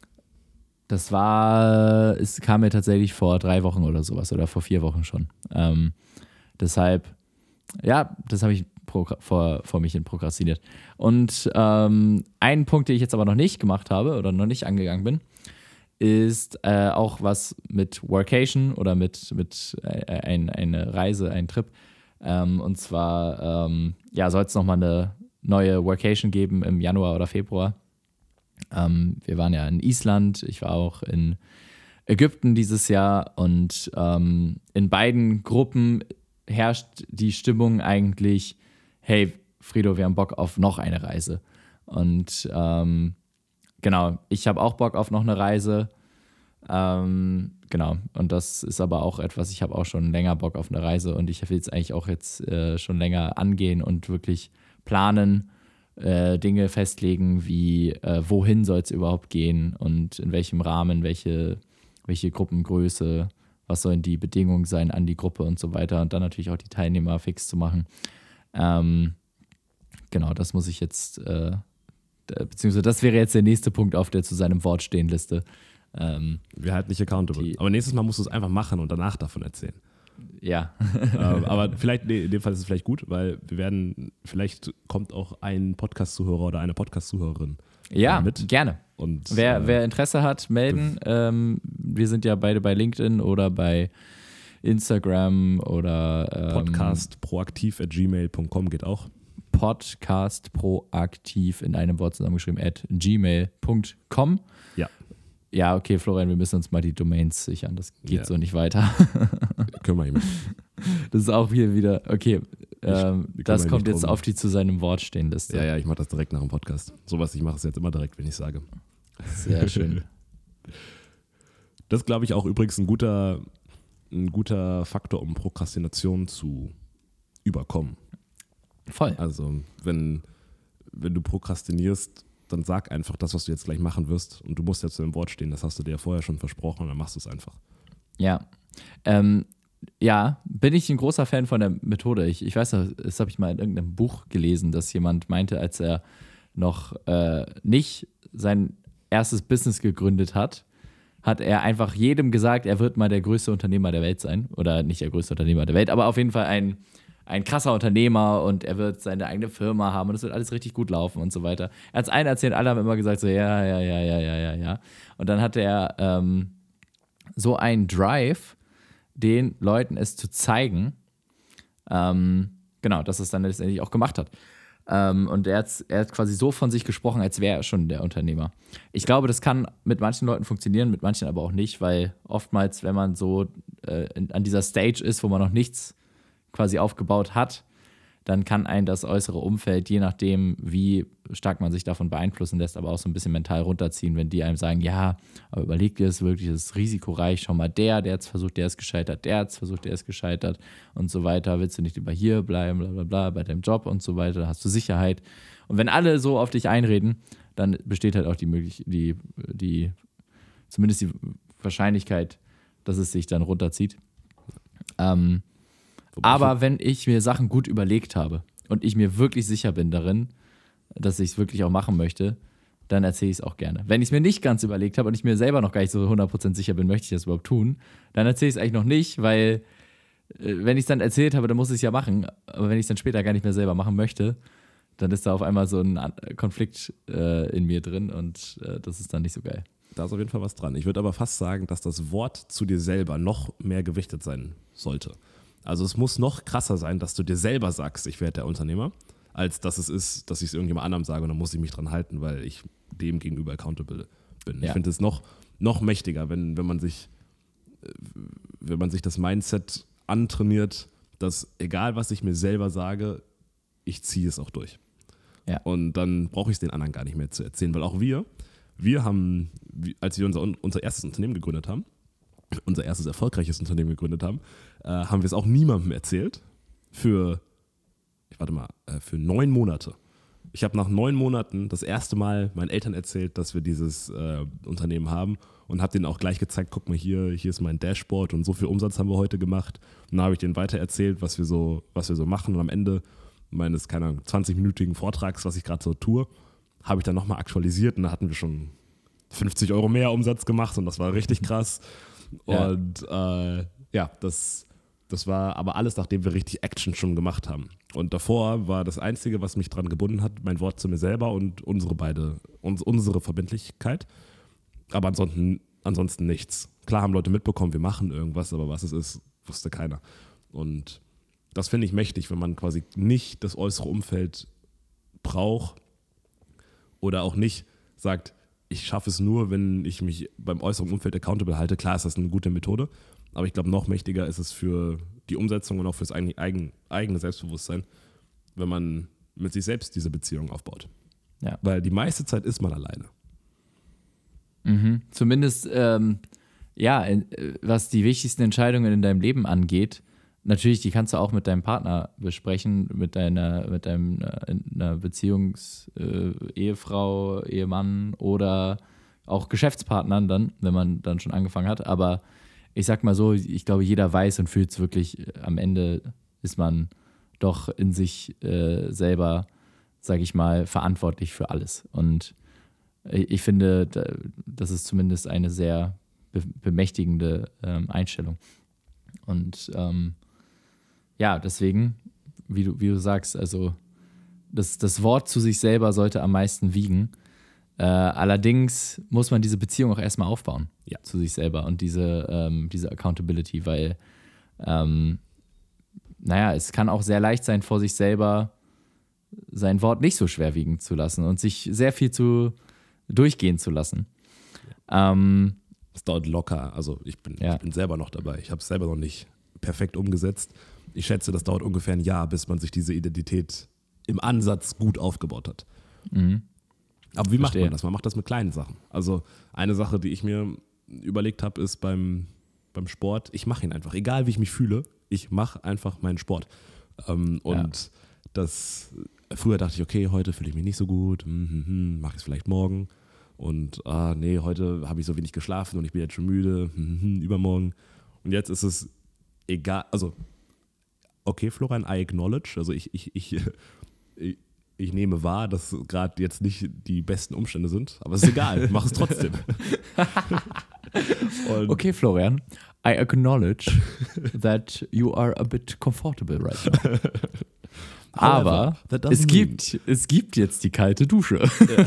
das war, es kam mir tatsächlich vor drei Wochen oder sowas oder vor vier Wochen schon. Ähm, deshalb, ja, das habe ich pro, vor, vor mich hin prokrastiniert. Und ähm, ein Punkt, den ich jetzt aber noch nicht gemacht habe oder noch nicht angegangen bin, ist äh, auch was mit Workation oder mit, mit äh, ein, eine Reise, ein Trip. Ähm, und zwar ähm, ja, soll es nochmal eine neue Workation geben im Januar oder Februar. Ähm, wir waren ja in Island, ich war auch in Ägypten dieses Jahr und ähm, in beiden Gruppen herrscht die Stimmung eigentlich, hey Frido, wir haben Bock auf noch eine Reise. Und ähm, genau, ich habe auch Bock auf noch eine Reise. Ähm, genau, und das ist aber auch etwas, ich habe auch schon länger Bock auf eine Reise und ich will es eigentlich auch jetzt äh, schon länger angehen und wirklich planen, äh, Dinge festlegen, wie äh, wohin soll es überhaupt gehen und in welchem Rahmen, welche, welche Gruppengröße, was sollen die Bedingungen sein an die Gruppe und so weiter und dann natürlich auch die Teilnehmer fix zu machen. Ähm, genau, das muss ich jetzt, äh, beziehungsweise das wäre jetzt der nächste Punkt auf der zu seinem Wort stehen Liste. Ähm, Wir halten nicht accountable. Die- aber nächstes Mal musst du es einfach machen und danach davon erzählen. ja, ähm, aber vielleicht, nee, in dem Fall ist es vielleicht gut, weil wir werden, vielleicht kommt auch ein Podcast-Zuhörer oder eine Podcast-Zuhörerin ja, äh, mit. gerne. Und, Wer, äh, wer Interesse hat, melden. Ähm, wir sind ja beide bei LinkedIn oder bei Instagram oder ähm, Podcast proaktiv at gmail punkt com geht auch. Podcast proaktiv in einem Wort zusammengeschrieben at gmail punkt com. Ja. Ja, okay, Florian, wir müssen uns mal die Domains sichern. Das geht Ja. so nicht weiter. Kümmere ich mich. Das ist auch hier wieder, okay, ähm, ich das kümmere kommt mich jetzt drum. auf die zu seinem Wort stehen Liste. Ja, ja, ich mache das direkt nach dem Podcast. Sowas, ich mache es jetzt immer direkt, wenn ich sage. Sehr schön. Das ist, glaube ich, auch übrigens ein guter, ein guter Faktor, um Prokrastination zu überkommen. Voll. Also, wenn, wenn du prokrastinierst, dann sag einfach das, was du jetzt gleich machen wirst. Und du musst ja zu dem Wort stehen. Das hast du dir ja vorher schon versprochen und dann machst du es einfach. Ja. Ähm, ja, bin ich ein großer Fan von der Methode. Ich, ich weiß noch, das habe ich mal in irgendeinem Buch gelesen, dass jemand meinte, als er noch äh, nicht sein erstes Business gegründet hat, hat er einfach jedem gesagt, er wird mal der größte Unternehmer der Welt sein. Oder nicht der größte Unternehmer der Welt, aber auf jeden Fall ein, ein krasser Unternehmer und er wird seine eigene Firma haben und es wird alles richtig gut laufen und so weiter. Er hat es allen erzählt, alle haben immer gesagt so, ja, ja, ja, ja, ja, ja, ja. Und dann hatte er ähm, so einen Drive, den Leuten es zu zeigen, ähm, genau, dass es dann letztendlich auch gemacht hat. Ähm, und er hat, er hat quasi so von sich gesprochen, als wäre er schon der Unternehmer. Ich glaube, das kann mit manchen Leuten funktionieren, mit manchen aber auch nicht, weil oftmals, wenn man so äh, in, an dieser Stage ist, wo man noch nichts quasi aufgebaut hat, dann kann einen das äußere Umfeld, je nachdem, wie stark man sich davon beeinflussen lässt, aber auch so ein bisschen mental runterziehen, wenn die einem sagen, ja, aber überleg dir das wirklich, das ist risikoreich, schau mal, der, der hat es versucht, der ist gescheitert, der hat es versucht, der ist gescheitert und so weiter, willst du nicht lieber hier bleiben, bla bla bla, bei deinem Job und so weiter, hast du Sicherheit. Und wenn alle so auf dich einreden, dann besteht halt auch die Möglichkeit, die, die, zumindest die Wahrscheinlichkeit, dass es sich dann runterzieht. Ähm, Wobei Aber wenn ich mir Sachen gut überlegt habe und ich mir wirklich sicher bin darin, dass ich es wirklich auch machen möchte, dann erzähle ich es auch gerne. Wenn ich es mir nicht ganz überlegt habe und ich mir selber noch gar nicht so hundert Prozent sicher bin, möchte ich das überhaupt tun, dann erzähle ich es eigentlich noch nicht, weil äh, wenn ich es dann erzählt habe, dann muss ich es ja machen. Aber wenn ich es dann später gar nicht mehr selber machen möchte, dann ist da auf einmal so ein An- Konflikt äh, in mir drin und äh, das ist dann nicht so geil. Da ist auf jeden Fall was dran. Ich würde aber fast sagen, dass das Wort zu dir selber noch mehr gewichtet sein sollte. Also es muss noch krasser sein, dass du dir selber sagst, ich werde der Unternehmer, als dass es ist, dass ich es irgendjemand anderem sage und dann muss ich mich dran halten, weil ich dem gegenüber accountable bin. Ja. Ich finde es noch, noch mächtiger, wenn, wenn man sich, wenn man sich das Mindset antrainiert, dass egal was ich mir selber sage, ich ziehe es auch durch. Ja. Und dann brauche ich es den anderen gar nicht mehr zu erzählen, weil auch wir, wir haben, als wir unser, unser erstes Unternehmen gegründet haben, unser erstes erfolgreiches Unternehmen gegründet haben, äh, haben wir es auch niemandem erzählt für, ich warte mal, äh, für neun Monate. Ich habe nach neun Monaten das erste Mal meinen Eltern erzählt, dass wir dieses äh, Unternehmen haben und habe denen auch gleich gezeigt, guck mal hier, hier ist mein Dashboard und so viel Umsatz haben wir heute gemacht. Und dann habe ich denen weiter erzählt, was wir so, was wir so machen und am Ende meines, keine Ahnung, zwanzig-minütigen Vortrags, was ich gerade so tue, habe ich dann nochmal aktualisiert und da hatten wir schon fünfzig Euro mehr Umsatz gemacht und das war richtig krass. Ja. Und äh, ja, das... Das war aber alles, nachdem wir richtig Action schon gemacht haben. Und davor war das Einzige, was mich dran gebunden hat, mein Wort zu mir selber und unsere beide, uns, unsere Verbindlichkeit. Aber ansonsten, ansonsten nichts. Klar haben Leute mitbekommen, wir machen irgendwas, aber was es ist, wusste keiner. Und das finde ich mächtig, wenn man quasi nicht das äußere Umfeld braucht oder auch nicht sagt, ich schaffe es nur, wenn ich mich beim äußeren Umfeld accountable halte. Klar ist das eine gute Methode. Aber ich glaube, noch mächtiger ist es für die Umsetzung und auch für das eigen, eigene Selbstbewusstsein, wenn man mit sich selbst diese Beziehung aufbaut. Ja. Weil die meiste Zeit ist man alleine. Mhm. Zumindest, ähm, ja, äh, was die wichtigsten Entscheidungen in deinem Leben angeht, natürlich, die kannst du auch mit deinem Partner besprechen, mit deiner, mit deinem, äh, einer Beziehungs-, äh, Ehefrau, Ehemann oder auch Geschäftspartnern dann, wenn man dann schon angefangen hat, aber ich sag mal so, ich glaube, jeder weiß und fühlt es wirklich, am Ende ist man doch in sich äh, selber, sag ich mal, verantwortlich für alles. Und ich finde, das ist zumindest eine sehr be- bemächtigende ähm, Einstellung. Und ähm, ja, deswegen, wie du, wie du sagst, also das, das Wort zu sich selber sollte am meisten wiegen. Äh, allerdings muss man diese Beziehung auch erstmal aufbauen, Ja. zu sich selber und diese, ähm, diese Accountability, weil, ähm, naja, es kann auch sehr leicht sein, vor sich selber sein Wort nicht so schwerwiegend zu lassen und sich sehr viel zu durchgehen zu lassen. Ja. Ähm, Es dauert locker, also ich bin, Ja. ich bin selber noch dabei. Ich habe es selber noch nicht perfekt umgesetzt. Ich schätze, das dauert ungefähr ein Jahr, bis man sich diese Identität im Ansatz gut aufgebaut hat. mhm. Aber wie macht Verstehe. man das? Man macht das mit kleinen Sachen. Also eine Sache, die ich mir überlegt habe, ist beim, beim Sport, ich mache ihn einfach. Egal wie ich mich fühle, ich mache einfach meinen Sport. Ähm, und das, früher dachte ich, okay, heute fühle ich mich nicht so gut, hm, hm, hm, mache ich es vielleicht morgen. Und ah, nee, heute habe ich so wenig geschlafen und ich bin jetzt schon müde, hm, hm, hm, übermorgen. Und jetzt ist es egal, also okay, Florian, I acknowledge, also ich, ich, ich, ich Ich nehme wahr, dass gerade jetzt nicht die besten Umstände sind, aber es ist egal, mach es trotzdem. Und Okay, Florian, I acknowledge that you are a bit comfortable right now. Aber that doesn't es mean- gibt, es gibt jetzt die kalte Dusche.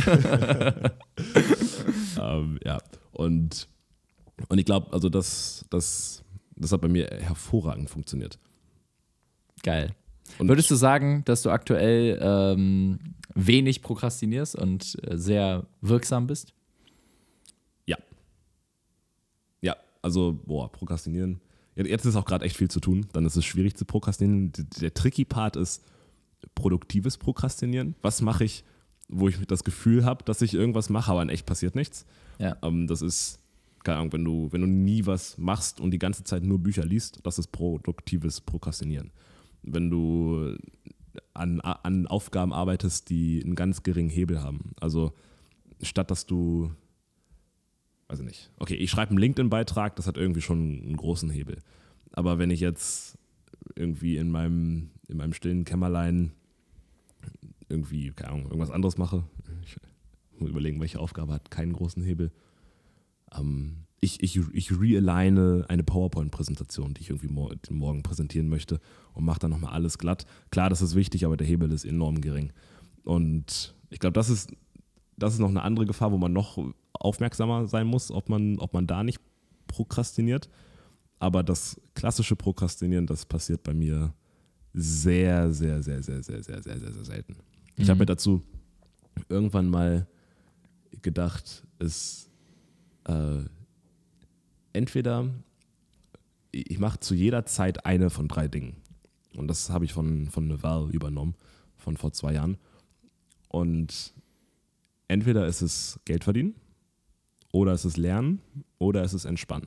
ähm, ja, und, und ich glaube, also das, das, das hat bei mir hervorragend funktioniert. Geil. Und Würdest du sagen, dass du aktuell ähm, wenig prokrastinierst und äh, sehr wirksam bist? Ja. Ja, also, boah, prokrastinieren. Jetzt ist auch gerade echt viel zu tun, dann ist es schwierig zu prokrastinieren. Der tricky Part ist produktives Prokrastinieren. Was mache ich, wo ich das Gefühl habe, dass ich irgendwas mache, aber in echt passiert nichts? Ja. Ähm, das ist, keine Ahnung, wenn du, wenn du nie was machst und die ganze Zeit nur Bücher liest, das ist produktives Prokrastinieren. Wenn du an, an Aufgaben arbeitest, die einen ganz geringen Hebel haben. Also statt dass du, weiß ich nicht, okay, ich schreibe einen LinkedIn-Beitrag, das hat irgendwie schon einen großen Hebel. Aber wenn ich jetzt irgendwie in meinem, in meinem stillen Kämmerlein irgendwie, keine Ahnung, irgendwas anderes mache, ich muss überlegen, welche Aufgabe hat keinen großen Hebel. Ähm, ich, ich, ich realigне eine PowerPoint-Präsentation, die ich irgendwie mor- morgen präsentieren möchte und mache dann nochmal alles glatt. Klar, das ist wichtig, aber der Hebel ist enorm gering. Und ich glaube, das ist, das ist noch eine andere Gefahr, wo man noch aufmerksamer sein muss, ob man, ob man da nicht prokrastiniert. Aber das klassische Prokrastinieren, das passiert bei mir sehr, sehr, sehr, sehr, sehr, sehr, sehr, sehr, sehr selten. Ich habe mir dazu irgendwann mal gedacht, es äh, entweder ich mache zu jeder Zeit eine von drei Dingen. Und das habe ich von, von Naval übernommen, von vor zwei Jahren. Und entweder ist es Geld verdienen oder es ist Lernen oder es ist Entspannen.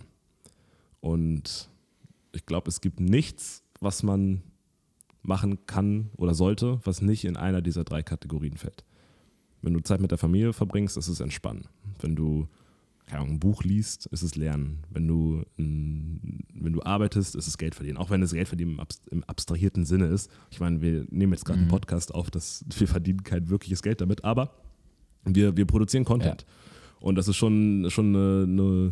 Und ich glaube, es gibt nichts, was man machen kann oder sollte, was nicht in einer dieser drei Kategorien fällt. Wenn du Zeit mit der Familie verbringst, ist es Entspannen. Wenn du keine Ahnung, ein Buch liest, ist es Lernen. Wenn du, wenn du arbeitest, ist es Geld verdienen. Auch wenn es Geld verdienen im abstrahierten Sinne ist. Ich meine, wir nehmen jetzt gerade mhm. einen Podcast auf, dass wir verdienen kein wirkliches Geld damit, aber wir, wir produzieren Content. Ja. Und das ist schon, schon eine, eine,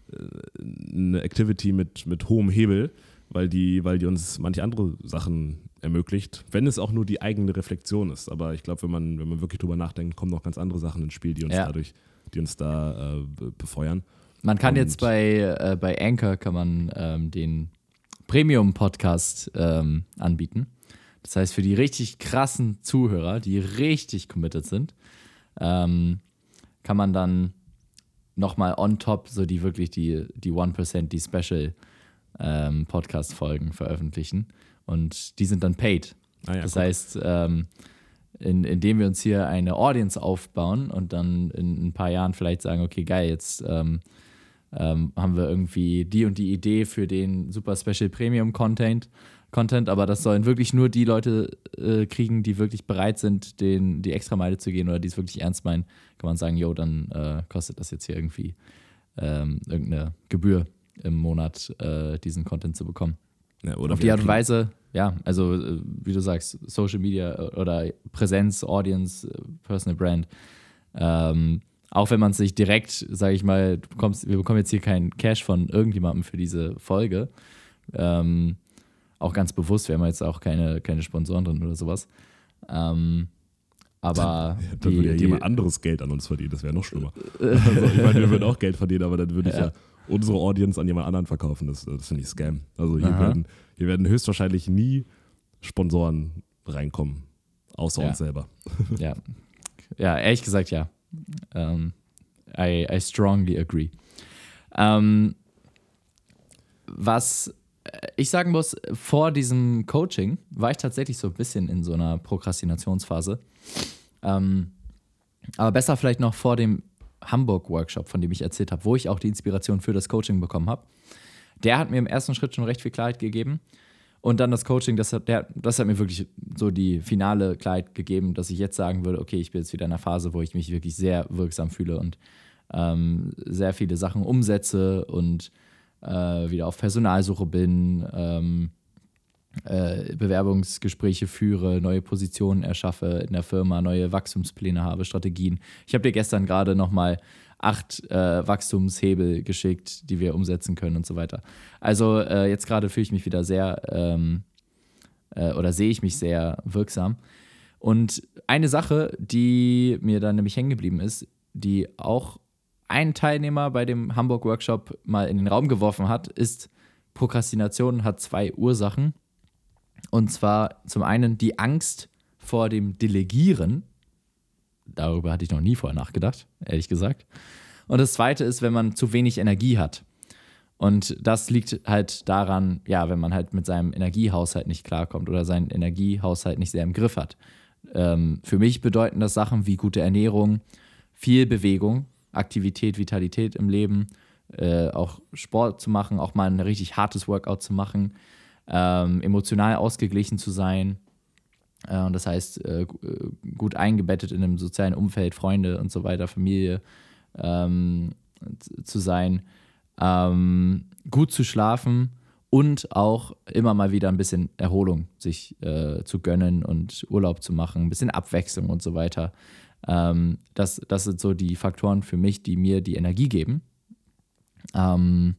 eine Activity mit, mit hohem Hebel, weil die, weil die uns manche andere Sachen ermöglicht, wenn es auch nur die eigene Reflexion ist. Aber ich glaube, wenn man, wenn man wirklich drüber nachdenkt, kommen noch ganz andere Sachen ins Spiel, die uns ja. dadurch die uns da äh, befeuern. Man kann und jetzt bei, äh, bei Anchor kann man ähm, den Premium-Podcast ähm, anbieten. Das heißt, für die richtig krassen Zuhörer, die richtig committed sind, ähm, kann man dann nochmal on top so die wirklich die, die one percent, die Special ähm, Podcast-Folgen veröffentlichen. Und die sind dann paid. Ah ja, das cool. heißt, ähm, In, indem wir uns hier eine Audience aufbauen und dann in ein paar Jahren vielleicht sagen, okay, geil, jetzt ähm, ähm, haben wir irgendwie die und die Idee für den super Special Premium Content, Content, aber das sollen wirklich nur die Leute äh, kriegen, die wirklich bereit sind, den, die Extrameile zu gehen oder die es wirklich ernst meinen, kann man sagen, jo, dann äh, kostet das jetzt hier irgendwie ähm, irgendeine Gebühr im Monat, äh, diesen Content zu bekommen. Ja, oder auf die Art und Weise, ja, also wie du sagst, Social Media oder Präsenz, Audience, Personal Brand. Ähm, auch wenn man sich direkt, sage ich mal, du bekommst, wir bekommen jetzt hier keinen Cash von irgendjemandem für diese Folge. Ähm, auch ganz bewusst, wir haben jetzt auch keine, keine Sponsoren drin oder sowas. Ähm, aber dann, dann die, würde ja die, jemand anderes Geld an uns verdienen, das wäre noch schlimmer. Also, ich meine, wir würden auch Geld verdienen, aber dann würde ich ja, ja unsere Audience an jemand anderen verkaufen. Das, das finde ich Scam. Also hier werden, hier werden höchstwahrscheinlich nie Sponsoren reinkommen, außer ja. uns selber. Ja, ja, ehrlich gesagt ja. Um, I, I strongly agree. Um, was ich sagen muss, vor diesem Coaching war ich tatsächlich so ein bisschen in so einer Prokrastinationsphase. Um, aber besser vielleicht noch vor dem Hamburg-Workshop, von dem ich erzählt habe, wo ich auch die Inspiration für das Coaching bekommen habe. Der hat mir im ersten Schritt schon recht viel Klarheit gegeben. Und dann das Coaching, das hat, der, das hat mir wirklich so die finale Klarheit gegeben, dass ich jetzt sagen würde, okay, ich bin jetzt wieder in einer Phase, wo ich mich wirklich sehr wirksam fühle und ähm, sehr viele Sachen umsetze und äh, wieder auf Personalsuche bin, ähm, äh, Bewerbungsgespräche führe, neue Positionen erschaffe in der Firma, neue Wachstumspläne habe, Strategien. Ich habe dir gestern gerade nochmal acht äh, Wachstumshebel geschickt, die wir umsetzen können und so weiter. Also äh, jetzt gerade fühle ich mich wieder sehr ähm, äh, oder sehe ich mich sehr wirksam. Und eine Sache, die mir dann nämlich hängen geblieben ist, die auch ein Teilnehmer bei dem Hamburg-Workshop mal in den Raum geworfen hat, ist, Prokrastination hat zwei Ursachen. Und zwar zum einen die Angst vor dem Delegieren. Darüber hatte ich noch nie vorher nachgedacht, ehrlich gesagt. Und das zweite ist, wenn man zu wenig Energie hat. Und das liegt halt daran, ja, wenn man halt mit seinem Energiehaushalt nicht klarkommt oder seinen Energiehaushalt nicht sehr im Griff hat. Ähm, für mich bedeuten das Sachen wie gute Ernährung, viel Bewegung, Aktivität, Vitalität im Leben, äh, auch Sport zu machen, auch mal ein richtig hartes Workout zu machen, ähm, emotional ausgeglichen zu sein. Äh, und das heißt, äh, gut eingebettet in einem sozialen Umfeld, Freunde und so weiter, Familie ähm, zu sein, ähm, gut zu schlafen und auch immer mal wieder ein bisschen Erholung sich äh, zu gönnen und Urlaub zu machen, ein bisschen Abwechslung und so weiter. Ähm, das, das sind so die Faktoren für mich, die mir die Energie geben. Ähm,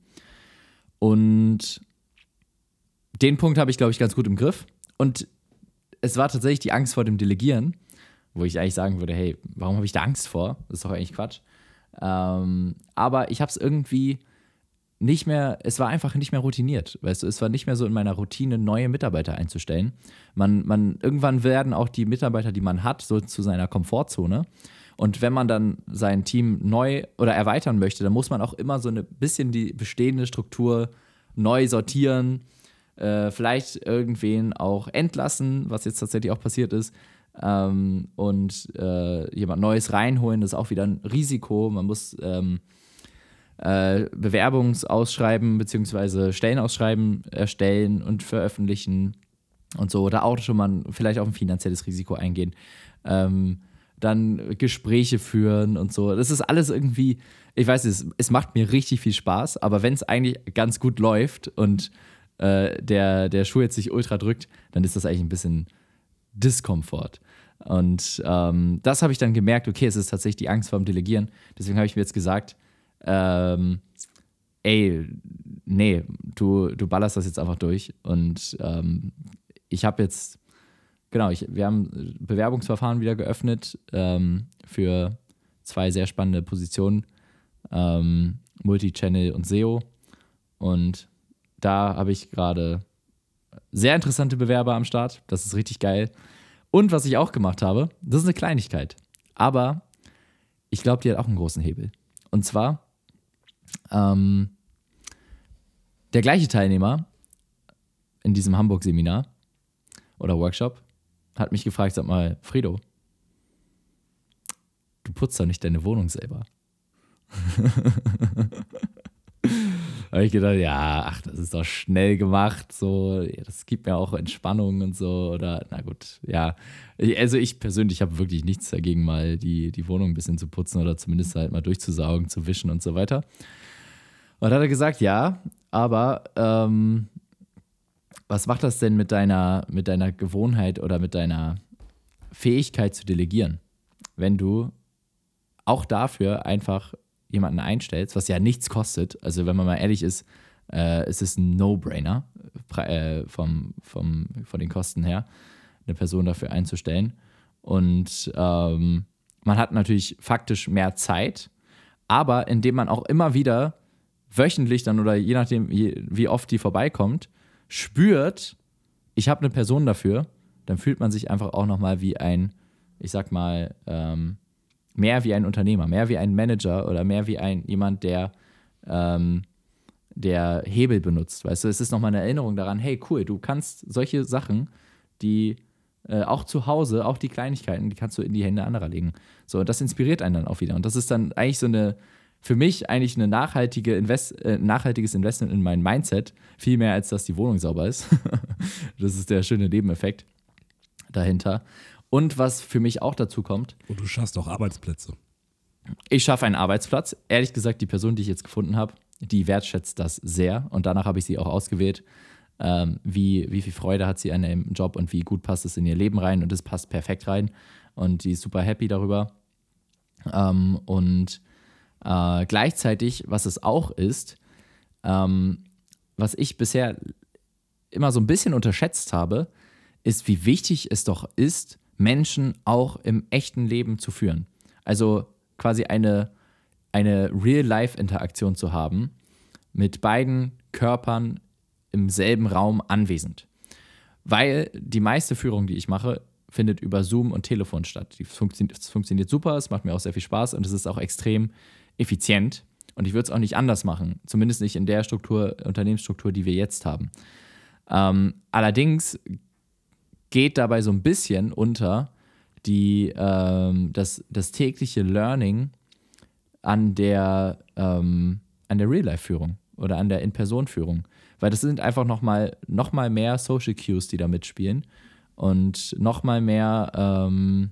und den Punkt habe ich, glaube ich, ganz gut im Griff. Und es war tatsächlich die Angst vor dem Delegieren, wo ich eigentlich sagen würde, hey, warum habe ich da Angst vor? Das ist doch eigentlich Quatsch. Ähm, aber ich habe es irgendwie nicht mehr, es war einfach nicht mehr routiniert, weißt du, es war nicht mehr so in meiner Routine, neue Mitarbeiter einzustellen. Man, man, irgendwann werden auch die Mitarbeiter, die man hat, so zu seiner Komfortzone. Und wenn man dann sein Team neu oder erweitern möchte, dann muss man auch immer so ein bisschen die bestehende Struktur neu sortieren, äh, vielleicht irgendwen auch entlassen, was jetzt tatsächlich auch passiert ist. ähm, und äh, jemand Neues reinholen, das ist auch wieder ein Risiko. Man muss ähm, äh, Bewerbungsausschreiben bzw. Stellenausschreiben erstellen und veröffentlichen und so. Da auch schon mal vielleicht auch ein finanzielles Risiko eingehen. Ähm, dann Gespräche führen und so. Das ist alles irgendwie, ich weiß nicht, es, es macht mir richtig viel Spaß, aber wenn es eigentlich ganz gut läuft und äh, der, der Schuh jetzt sich ultra drückt, dann ist das eigentlich ein bisschen Diskomfort. Und ähm, das habe ich dann gemerkt, okay, es ist tatsächlich die Angst vor dem Delegieren. Deswegen habe ich mir jetzt gesagt, ähm, ey, nee, du, du ballerst das jetzt einfach durch. Und ähm, ich habe jetzt Genau, ich, wir haben Bewerbungsverfahren wieder geöffnet ähm, für zwei sehr spannende Positionen, ähm, Multichannel und S E O. Und da habe ich gerade sehr interessante Bewerber am Start. Das ist richtig geil. Und was ich auch gemacht habe, das ist eine Kleinigkeit. Aber ich glaube, die hat auch einen großen Hebel. Und zwar ähm, der gleiche Teilnehmer in diesem Hamburg-Seminar oder Workshop hat mich gefragt, sag mal, Frido, du putzt doch nicht deine Wohnung selber. Da habe ich gedacht, ja, ach, das ist doch schnell gemacht, so, ja, das gibt mir auch Entspannung und so, oder, na gut, ja. Also ich persönlich habe wirklich nichts dagegen, mal die, die Wohnung ein bisschen zu putzen oder zumindest halt mal durchzusaugen, zu wischen und so weiter. Und da hat er gesagt, ja, aber ähm, was macht das denn mit deiner, mit deiner Gewohnheit oder mit deiner Fähigkeit zu delegieren, wenn du auch dafür einfach jemanden einstellst, was ja nichts kostet? Also wenn man mal ehrlich ist, äh, ist es ein No-Brainer äh, vom, vom, von den Kosten her, eine Person dafür einzustellen. Und ähm, man hat natürlich faktisch mehr Zeit, aber indem man auch immer wieder wöchentlich dann oder je nachdem, wie oft die vorbeikommt, spürt, ich habe eine Person dafür, dann fühlt man sich einfach auch nochmal wie ein, ich sag mal, ähm, mehr wie ein Unternehmer, mehr wie ein Manager oder mehr wie ein jemand, der, ähm, der Hebel benutzt. Weißt du, es ist nochmal eine Erinnerung daran, hey, cool, du kannst solche Sachen, die äh, auch zu Hause, auch die Kleinigkeiten, die kannst du in die Hände anderer legen. So, und das inspiriert einen dann auch wieder. Und das ist dann eigentlich so eine, für mich eigentlich ein nachhaltige Invest, äh, nachhaltiges Investment in mein Mindset, viel mehr als dass die Wohnung sauber ist. Das ist der schöne Nebeneffekt dahinter. Und was für mich auch dazu kommt. Und du schaffst auch Arbeitsplätze. Ich schaffe einen Arbeitsplatz. Ehrlich gesagt, die Person, die ich jetzt gefunden habe, die wertschätzt das sehr. Und danach habe ich sie auch ausgewählt. Ähm, wie, wie viel Freude hat sie an dem Job und wie gut passt es in ihr Leben rein. Und es passt perfekt rein. Und die ist super happy darüber. Ähm, und Äh, gleichzeitig, was es auch ist, ähm, was ich bisher immer so ein bisschen unterschätzt habe, ist, wie wichtig es doch ist, Menschen auch im echten Leben zu führen. Also quasi eine, eine Real-Life-Interaktion zu haben, mit beiden Körpern im selben Raum anwesend. Weil die meiste Führung, die ich mache, findet über Zoom und Telefon statt. Die funktio- das funktioniert super, es macht mir auch sehr viel Spaß und es ist auch extrem effizient. Und ich würde es auch nicht anders machen, zumindest nicht in der Struktur, Unternehmensstruktur, die wir jetzt haben. Ähm, allerdings geht dabei so ein bisschen unter die, ähm, das, das tägliche Learning an der, ähm, an der Real-Life-Führung oder an der In-Person-Führung. Weil das sind einfach nochmal noch mal mehr Social Cues, die da mitspielen und nochmal mehr, ähm,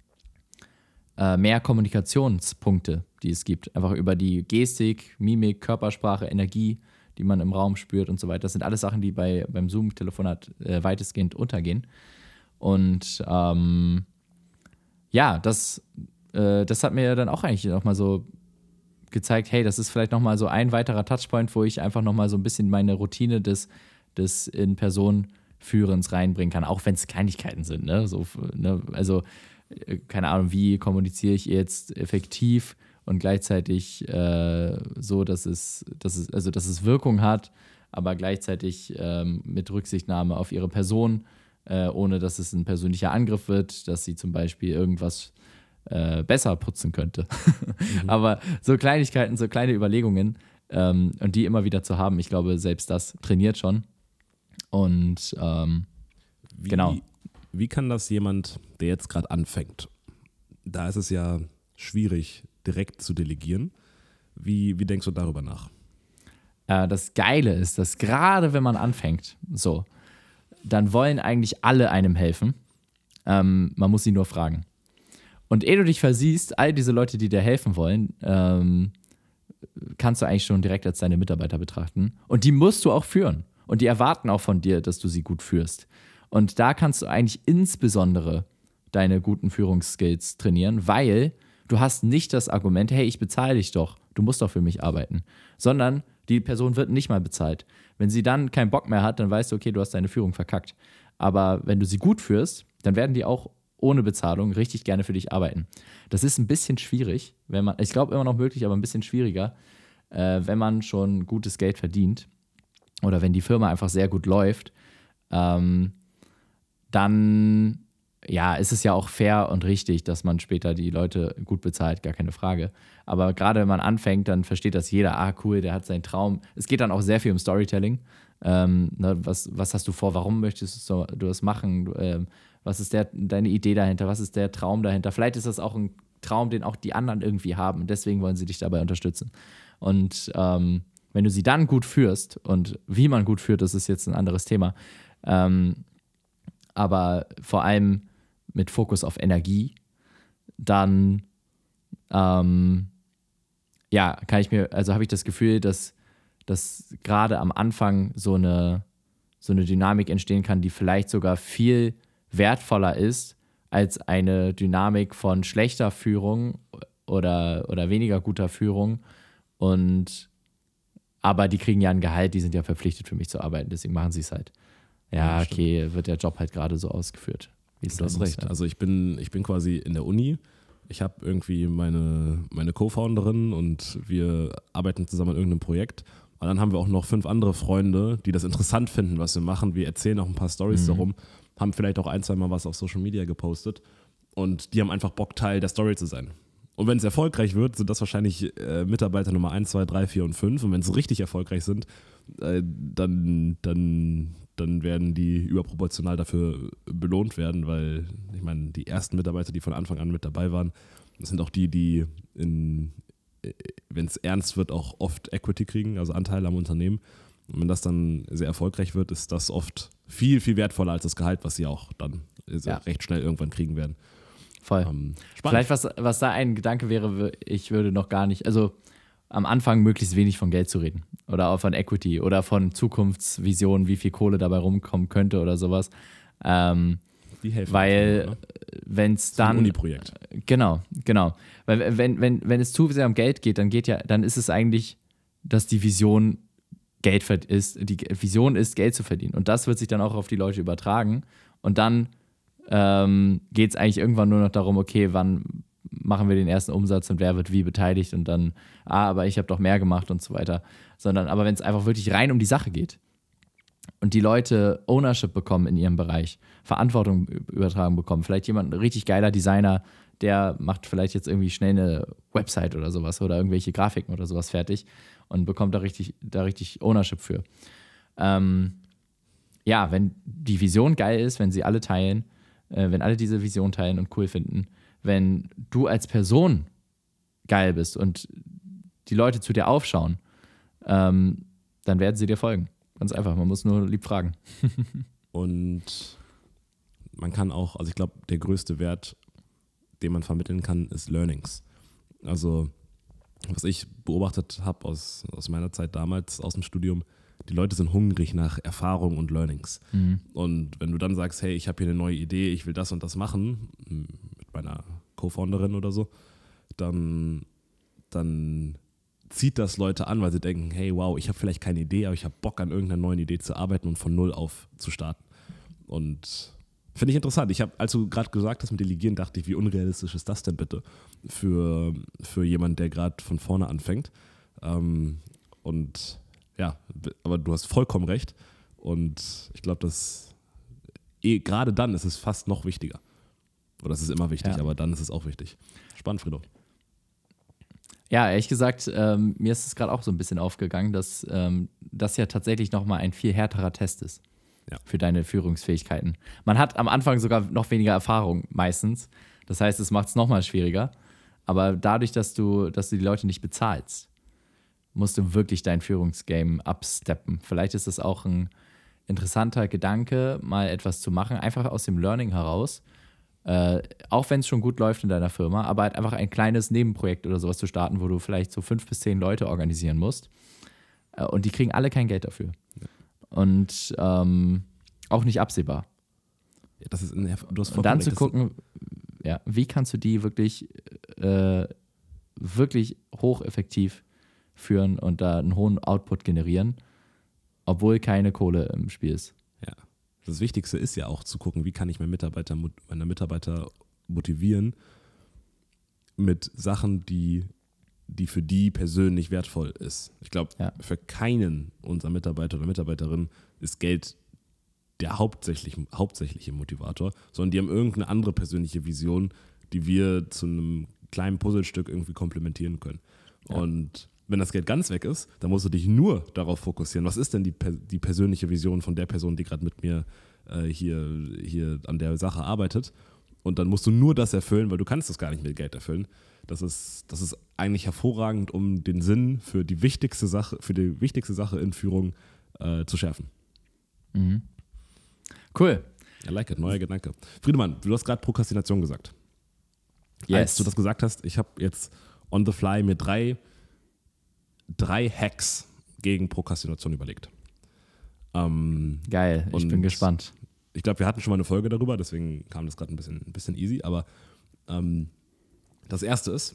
äh, mehr Kommunikationspunkte, die es gibt. Einfach über die Gestik, Mimik, Körpersprache, Energie, die man im Raum spürt und so weiter. Das sind alles Sachen, die bei, beim Zoom-Telefonat äh, weitestgehend untergehen. Und ähm, ja, das, äh, das hat mir dann auch eigentlich nochmal so gezeigt, hey, das ist vielleicht nochmal so ein weiterer Touchpoint, wo ich einfach nochmal so ein bisschen meine Routine des, des In-Person-Führens reinbringen kann, auch wenn es Kleinigkeiten sind. Ne? So, ne? Also, äh, keine Ahnung, wie kommuniziere ich jetzt effektiv und gleichzeitig äh, so, dass es, dass es, also dass es Wirkung hat, aber gleichzeitig ähm, mit Rücksichtnahme auf ihre Person, äh, ohne dass es ein persönlicher Angriff wird, dass sie zum Beispiel irgendwas äh, besser putzen könnte. Mhm. Aber so Kleinigkeiten, so kleine Überlegungen ähm, und die immer wieder zu haben, ich glaube, selbst das trainiert schon. Und ähm, wie, genau. wie kann das jemand, der jetzt gerade anfängt, da ist es ja schwierig, direkt zu delegieren. Wie, wie denkst du darüber nach? Äh, das Geile ist, dass gerade wenn man anfängt, so, dann wollen eigentlich alle einem helfen. Ähm, man muss sie nur fragen. Und ehe du dich versiehst, all diese Leute, die dir helfen wollen, ähm, kannst du eigentlich schon direkt als deine Mitarbeiter betrachten. Und die musst du auch führen. Und die erwarten auch von dir, dass du sie gut führst. Und da kannst du eigentlich insbesondere deine guten Führungsskills trainieren, weil du hast nicht das Argument, hey, ich bezahle dich doch, du musst doch für mich arbeiten. Sondern die Person wird nicht mal bezahlt. Wenn sie dann keinen Bock mehr hat, dann weißt du, okay, du hast deine Führung verkackt. Aber wenn du sie gut führst, dann werden die auch ohne Bezahlung richtig gerne für dich arbeiten. Das ist ein bisschen schwierig, wenn man, ich glaube immer noch möglich, aber ein bisschen schwieriger, äh, wenn man schon gutes Geld verdient oder wenn die Firma einfach sehr gut läuft, ähm, dann ja, ist es ja auch fair und richtig, dass man später die Leute gut bezahlt, gar keine Frage. Aber gerade wenn man anfängt, dann versteht das jeder, ah cool, der hat seinen Traum. Es geht dann auch sehr viel um Storytelling. Ähm, ne, was, was hast du vor, warum möchtest du das machen? Du, ähm, was ist der, deine Idee dahinter? Was ist der Traum dahinter? Vielleicht ist das auch ein Traum, den auch die anderen irgendwie haben. Deswegen wollen sie dich dabei unterstützen. Und ähm, wenn du sie dann gut führst, und wie man gut führt, das ist jetzt ein anderes Thema, ähm, aber vor allem mit Fokus auf Energie, dann ähm, ja, kann ich mir, also habe ich das Gefühl, dass, dass gerade am Anfang so eine, so eine Dynamik entstehen kann, die vielleicht sogar viel wertvoller ist als eine Dynamik von schlechter Führung oder, oder weniger guter Führung. Und aber die kriegen ja ein Gehalt, die sind ja verpflichtet für mich zu arbeiten, deswegen machen sie es halt. Ja, Ja, okay, wird der Job halt gerade so ausgeführt. Wie es Du hast sein muss, recht. ja. Also ich bin, ich bin quasi in der Uni. Ich habe irgendwie meine, meine Co-Founderin und wir arbeiten zusammen an irgendeinem Projekt. Und dann haben wir auch noch fünf andere Freunde, die das interessant finden, was wir machen. Wir erzählen auch ein paar Storys Mhm. darum, haben vielleicht auch ein, zwei Mal was auf Social Media gepostet. Und die haben einfach Bock, Teil der Story zu sein. Und wenn es erfolgreich wird, sind das wahrscheinlich äh, Mitarbeiter Nummer eins, zwei, drei, vier und fünf. Und wenn sie richtig erfolgreich sind, äh, dann, dann, dann werden die überproportional dafür belohnt werden, weil ich meine, die ersten Mitarbeiter, die von Anfang an mit dabei waren, das sind auch die, die, wenn es ernst wird, auch oft Equity kriegen, also Anteile am Unternehmen. Und wenn das dann sehr erfolgreich wird, ist das oft viel, viel wertvoller als das Gehalt, was sie auch dann Ja. recht schnell irgendwann kriegen werden. Voll. Ähm, spannend. Vielleicht, was, was da ein Gedanke wäre, ich würde noch gar nicht, also am Anfang möglichst wenig von Geld zu reden oder auch von Equity oder von Zukunftsvisionen, wie viel Kohle dabei rumkommen könnte oder sowas. Ähm, Die helfen weil auch, ne? wenn es Ein dann Uni-Projekt. Genau, genau. Weil wenn, wenn, wenn es zu sehr um Geld geht, dann geht ja, dann ist es eigentlich, dass die Vision Geld verd- ist, die Vision ist, Geld zu verdienen. Und das wird sich dann auch auf die Leute übertragen. Und dann ähm, geht es eigentlich irgendwann nur noch darum, okay, wann machen wir den ersten Umsatz und wer wird wie beteiligt und dann, ah, aber ich habe doch mehr gemacht und so weiter. Sondern, aber wenn es einfach wirklich rein um die Sache geht und die Leute Ownership bekommen in ihrem Bereich, Verantwortung übertragen bekommen, vielleicht jemand, ein richtig geiler Designer, der macht vielleicht jetzt irgendwie schnell eine Website oder sowas oder irgendwelche Grafiken oder sowas fertig und bekommt da richtig, da richtig Ownership für. Ähm, ja, wenn die Vision geil ist, wenn sie alle teilen, äh, wenn alle diese Vision teilen und cool finden, wenn du als Person geil bist und die Leute zu dir aufschauen, ähm, dann werden sie dir folgen. Ganz einfach, man muss nur lieb fragen. Und man kann auch, also ich glaube, der größte Wert, den man vermitteln kann, ist Learnings. Also was ich beobachtet habe aus, aus meiner Zeit damals, aus dem Studium, die Leute sind hungrig nach Erfahrung und Learnings. Mhm. Und wenn du dann sagst, hey, ich habe hier eine neue Idee, ich will das und das machen, mit meiner Co-Founderin oder so, dann, dann zieht das Leute an, weil sie denken, hey, wow, ich habe vielleicht keine Idee, aber ich habe Bock, an irgendeiner neuen Idee zu arbeiten und von null auf zu starten. Und finde ich interessant. Ich habe, als du gerade gesagt hast mit Delegieren, dachte ich, wie unrealistisch ist das denn bitte für, für jemanden, der gerade von vorne anfängt. Ähm, und ja, aber du hast vollkommen recht. Und ich glaube, dass eh, gerade dann ist es fast noch wichtiger. Oder es ist immer wichtig, Ja. aber dann ist es auch wichtig. Spannend, Frido. Ja, ehrlich gesagt, ähm, mir ist es gerade auch so ein bisschen aufgegangen, dass ähm, das ja tatsächlich nochmal ein viel härterer Test ist. Ja. für deine Führungsfähigkeiten. Man hat am Anfang sogar noch weniger Erfahrung meistens. Das heißt, es macht es nochmal schwieriger. Aber dadurch, dass du, dass du die Leute nicht bezahlst, musst du wirklich dein Führungsgame upsteppen. Vielleicht ist das auch ein interessanter Gedanke, mal etwas zu machen, einfach aus dem Learning heraus. Äh, auch wenn es schon gut läuft in deiner Firma, aber halt einfach ein kleines Nebenprojekt oder sowas zu starten, wo du vielleicht so fünf bis zehn Leute organisieren musst. Äh, und die kriegen alle kein Geld dafür. Ja. Und ähm, auch nicht absehbar. Ja, das ist, ja, du hast und dann recht, zu gucken, ja, wie kannst du die wirklich, äh, wirklich hocheffektiv führen und da einen hohen Output generieren, obwohl keine Kohle im Spiel ist. Ja, das Wichtigste ist ja auch zu gucken, wie kann ich meine Mitarbeiter, meine Mitarbeiter motivieren mit Sachen, die, die für die persönlich wertvoll ist. Ich glaube, ja. für keinen unserer Mitarbeiter oder Mitarbeiterin ist Geld der hauptsächlich, hauptsächliche Motivator, sondern die haben irgendeine andere persönliche Vision, die wir zu einem kleinen Puzzlestück irgendwie komplementieren können. Ja. Und wenn das Geld ganz weg ist, dann musst du dich nur darauf fokussieren, was ist denn die, die persönliche Vision von der Person, die gerade mit mir äh, hier, hier an der Sache arbeitet. Und dann musst du nur das erfüllen, weil du kannst das gar nicht mit Geld erfüllen. Das ist, das ist eigentlich hervorragend, um den Sinn für die wichtigste Sache, für die wichtigste Sache in Führung äh, zu schärfen. Mhm. Cool. I like it, neuer Gedanke. Friedemann, du hast gerade Prokrastination gesagt. Yes. Als du das gesagt hast, ich habe jetzt on the fly mir drei, drei Hacks gegen Prokrastination überlegt. Ähm, Geil, ich bin gespannt. Ich glaube, wir hatten schon mal eine Folge darüber, deswegen kam das gerade ein bisschen, ein bisschen easy. Aber ähm, das Erste ist,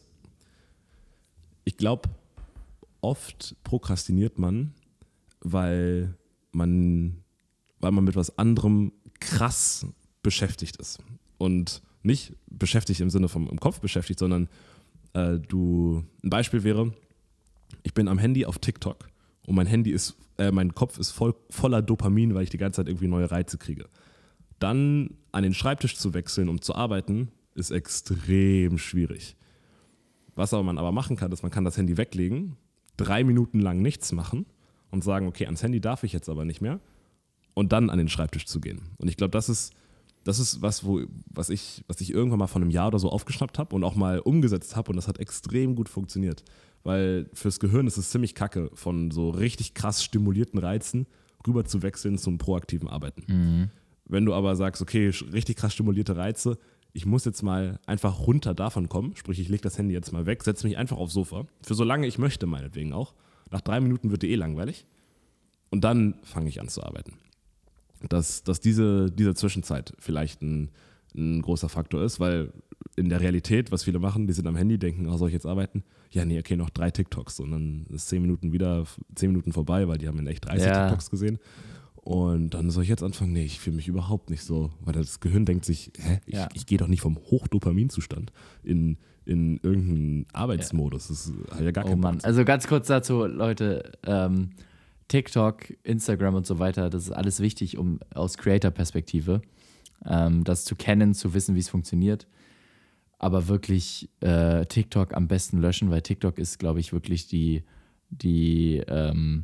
ich glaube, oft prokrastiniert man, weil man, weil man mit was anderem krass beschäftigt ist. Und nicht beschäftigt im Sinne vom im Kopf beschäftigt, sondern äh, du, ein Beispiel wäre, ich bin am Handy auf TikTok und mein Handy ist, äh, mein Kopf ist voll, voller Dopamin, weil ich die ganze Zeit irgendwie neue Reize kriege. Dann an den Schreibtisch zu wechseln, um zu arbeiten, ist extrem schwierig. Was aber man aber machen kann, ist, man kann das Handy weglegen, drei Minuten lang nichts machen und sagen, okay, ans Handy darf ich jetzt aber nicht mehr und dann an den Schreibtisch zu gehen. Und ich glaube, das ist, das ist was, wo, was, ich, was ich irgendwann mal vor einem Jahr oder so aufgeschnappt habe und auch mal umgesetzt habe und das hat extrem gut funktioniert. Weil fürs Gehirn ist es ziemlich kacke, von so richtig krass stimulierten Reizen rüber zu wechseln zum proaktiven Arbeiten. Mhm. Wenn du aber sagst, okay, richtig krass stimulierte Reize, ich muss jetzt mal einfach runter davon kommen, sprich, ich lege das Handy jetzt mal weg, setze mich einfach aufs Sofa, für so lange ich möchte meinetwegen auch. Nach drei Minuten wird dir eh langweilig und dann fange ich an zu arbeiten. Dass, dass diese, diese Zwischenzeit vielleicht ein, ein großer Faktor ist, weil in der Realität, was viele machen, die sind am Handy, denken, oh, soll ich jetzt arbeiten? Ja, nee, okay, noch drei TikToks und dann ist zehn Minuten wieder, zehn Minuten vorbei, weil die haben in echt dreißig ja. TikToks gesehen. Und dann soll ich jetzt anfangen, nee, ich fühle mich überhaupt nicht so, weil das Gehirn denkt sich, hä, ich, ja. ich gehe doch nicht vom Hochdopaminzustand in, in irgendeinen Arbeitsmodus. Das hat ja gar oh keinen Mann, Platz. Also ganz kurz dazu, Leute, ähm, TikTok, Instagram und so weiter, das ist alles wichtig, um aus Creator-Perspektive ähm, das zu kennen, zu wissen, wie es funktioniert. Aber wirklich äh, TikTok am besten löschen, weil TikTok ist, glaube ich, wirklich die, die ähm,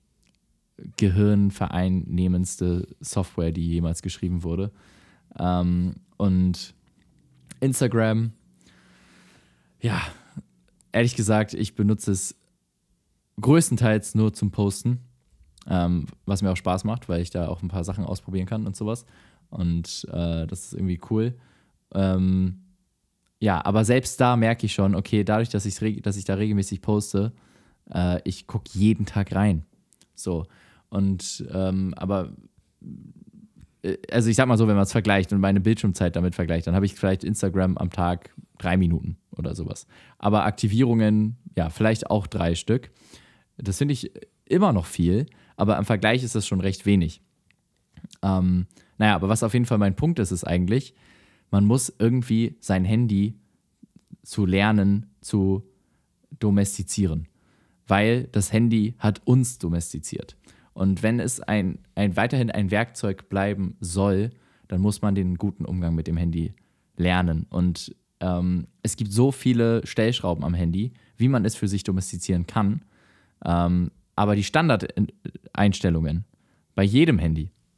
gehirnvereinnehmendste Software, die jemals geschrieben wurde. Ähm, und Instagram, ja, ehrlich gesagt, ich benutze es größtenteils nur zum Posten, ähm, was mir auch Spaß macht, weil ich da auch ein paar Sachen ausprobieren kann und sowas. Und äh, das ist irgendwie cool. Ähm, ja, aber selbst da merke ich schon, okay, dadurch, dass, ich's, dass ich da regelmäßig poste, äh, ich gucke jeden Tag rein. So. Und, ähm, aber, äh, also ich sag mal so, wenn man es vergleicht und meine Bildschirmzeit damit vergleicht, dann habe ich vielleicht Instagram am Tag drei Minuten oder sowas. Aber Aktivierungen, ja, vielleicht auch drei Stück. Das finde ich immer noch viel, aber im Vergleich ist das schon recht wenig. Ähm, naja, aber was auf jeden Fall mein Punkt ist, ist eigentlich, man muss irgendwie sein Handy zu lernen, zu domestizieren. Weil das Handy hat uns domestiziert. Und wenn es ein, ein, weiterhin ein Werkzeug bleiben soll, dann muss man den guten Umgang mit dem Handy lernen. Und ähm, es gibt so viele Stellschrauben am Handy, wie man es für sich domestizieren kann. Ähm, aber die Standardeinstellungen bei jedem Handy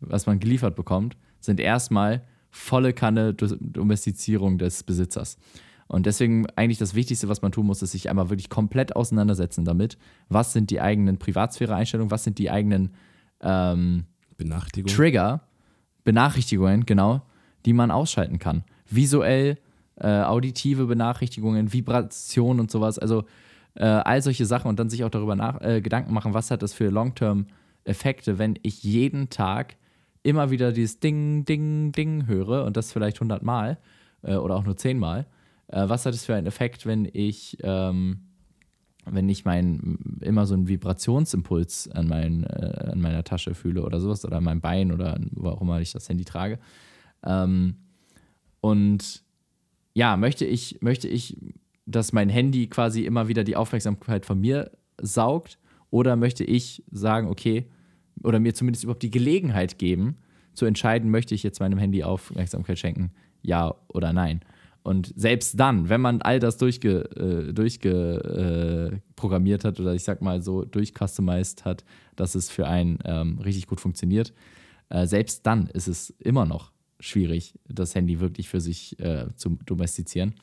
was man geliefert bekommt, sind erstmal volle Kanne Domestizierung des Besitzers. Und deswegen eigentlich das Wichtigste, was man tun muss, ist sich einmal wirklich komplett auseinandersetzen damit, was sind die eigenen Privatsphäre-Einstellungen, was sind die eigenen ähm, Benachrichtigungen. Trigger, Benachrichtigungen, genau, die man ausschalten kann. Visuell, äh, auditive Benachrichtigungen, Vibration und sowas, also äh, all solche Sachen und dann sich auch darüber nach, äh, Gedanken machen, was hat das für Long-Term-Effekte, wenn ich jeden Tag immer wieder dieses Ding, Ding, Ding höre und das vielleicht hundert Mal äh, oder auch nur zehn Mal. Äh, was hat es für einen Effekt, wenn ich, ähm, wenn ich mein, immer so einen Vibrationsimpuls an, mein, äh, an meiner Tasche fühle oder sowas oder an meinem Bein oder wo auch immer ich das Handy trage. Ähm, und ja, möchte ich, möchte ich, dass mein Handy quasi immer wieder die Aufmerksamkeit von mir saugt oder möchte ich sagen, okay, oder mir zumindest überhaupt die Gelegenheit geben, zu entscheiden, möchte ich jetzt meinem Handy Aufmerksamkeit schenken, ja oder nein. Und selbst dann, wenn man all das durchge, äh, durchge, äh, programmiert hat oder ich sag mal so durchcustomized hat, dass es für einen ähm, richtig gut funktioniert, äh, selbst dann ist es immer noch schwierig, das Handy wirklich für sich äh, zu domestizieren.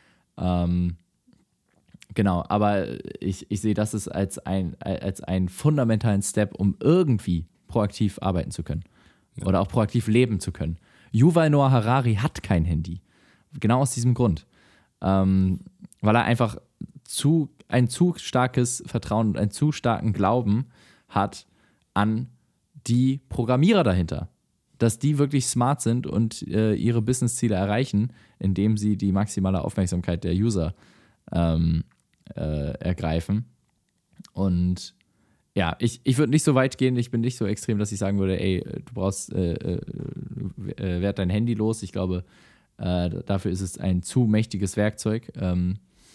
Ähm, genau, aber ich, ich sehe das ist als, ein, als einen fundamentalen Step, um irgendwie proaktiv arbeiten zu können. Ja. Oder auch proaktiv leben zu können. Yuval Noah Harari hat kein Handy. Genau aus diesem Grund. Ähm, weil er einfach zu, ein zu starkes Vertrauen und einen zu starken Glauben hat an die Programmierer dahinter. Dass die wirklich smart sind und äh, ihre Businessziele erreichen, indem sie die maximale Aufmerksamkeit der User ähm, äh, ergreifen. Und ja, ich, ich würde nicht so weit gehen, ich bin nicht so extrem, dass ich sagen würde, ey, du brauchst, äh, äh, werd dein Handy los. Ich glaube, äh, dafür ist es ein zu mächtiges Werkzeug. Ähm,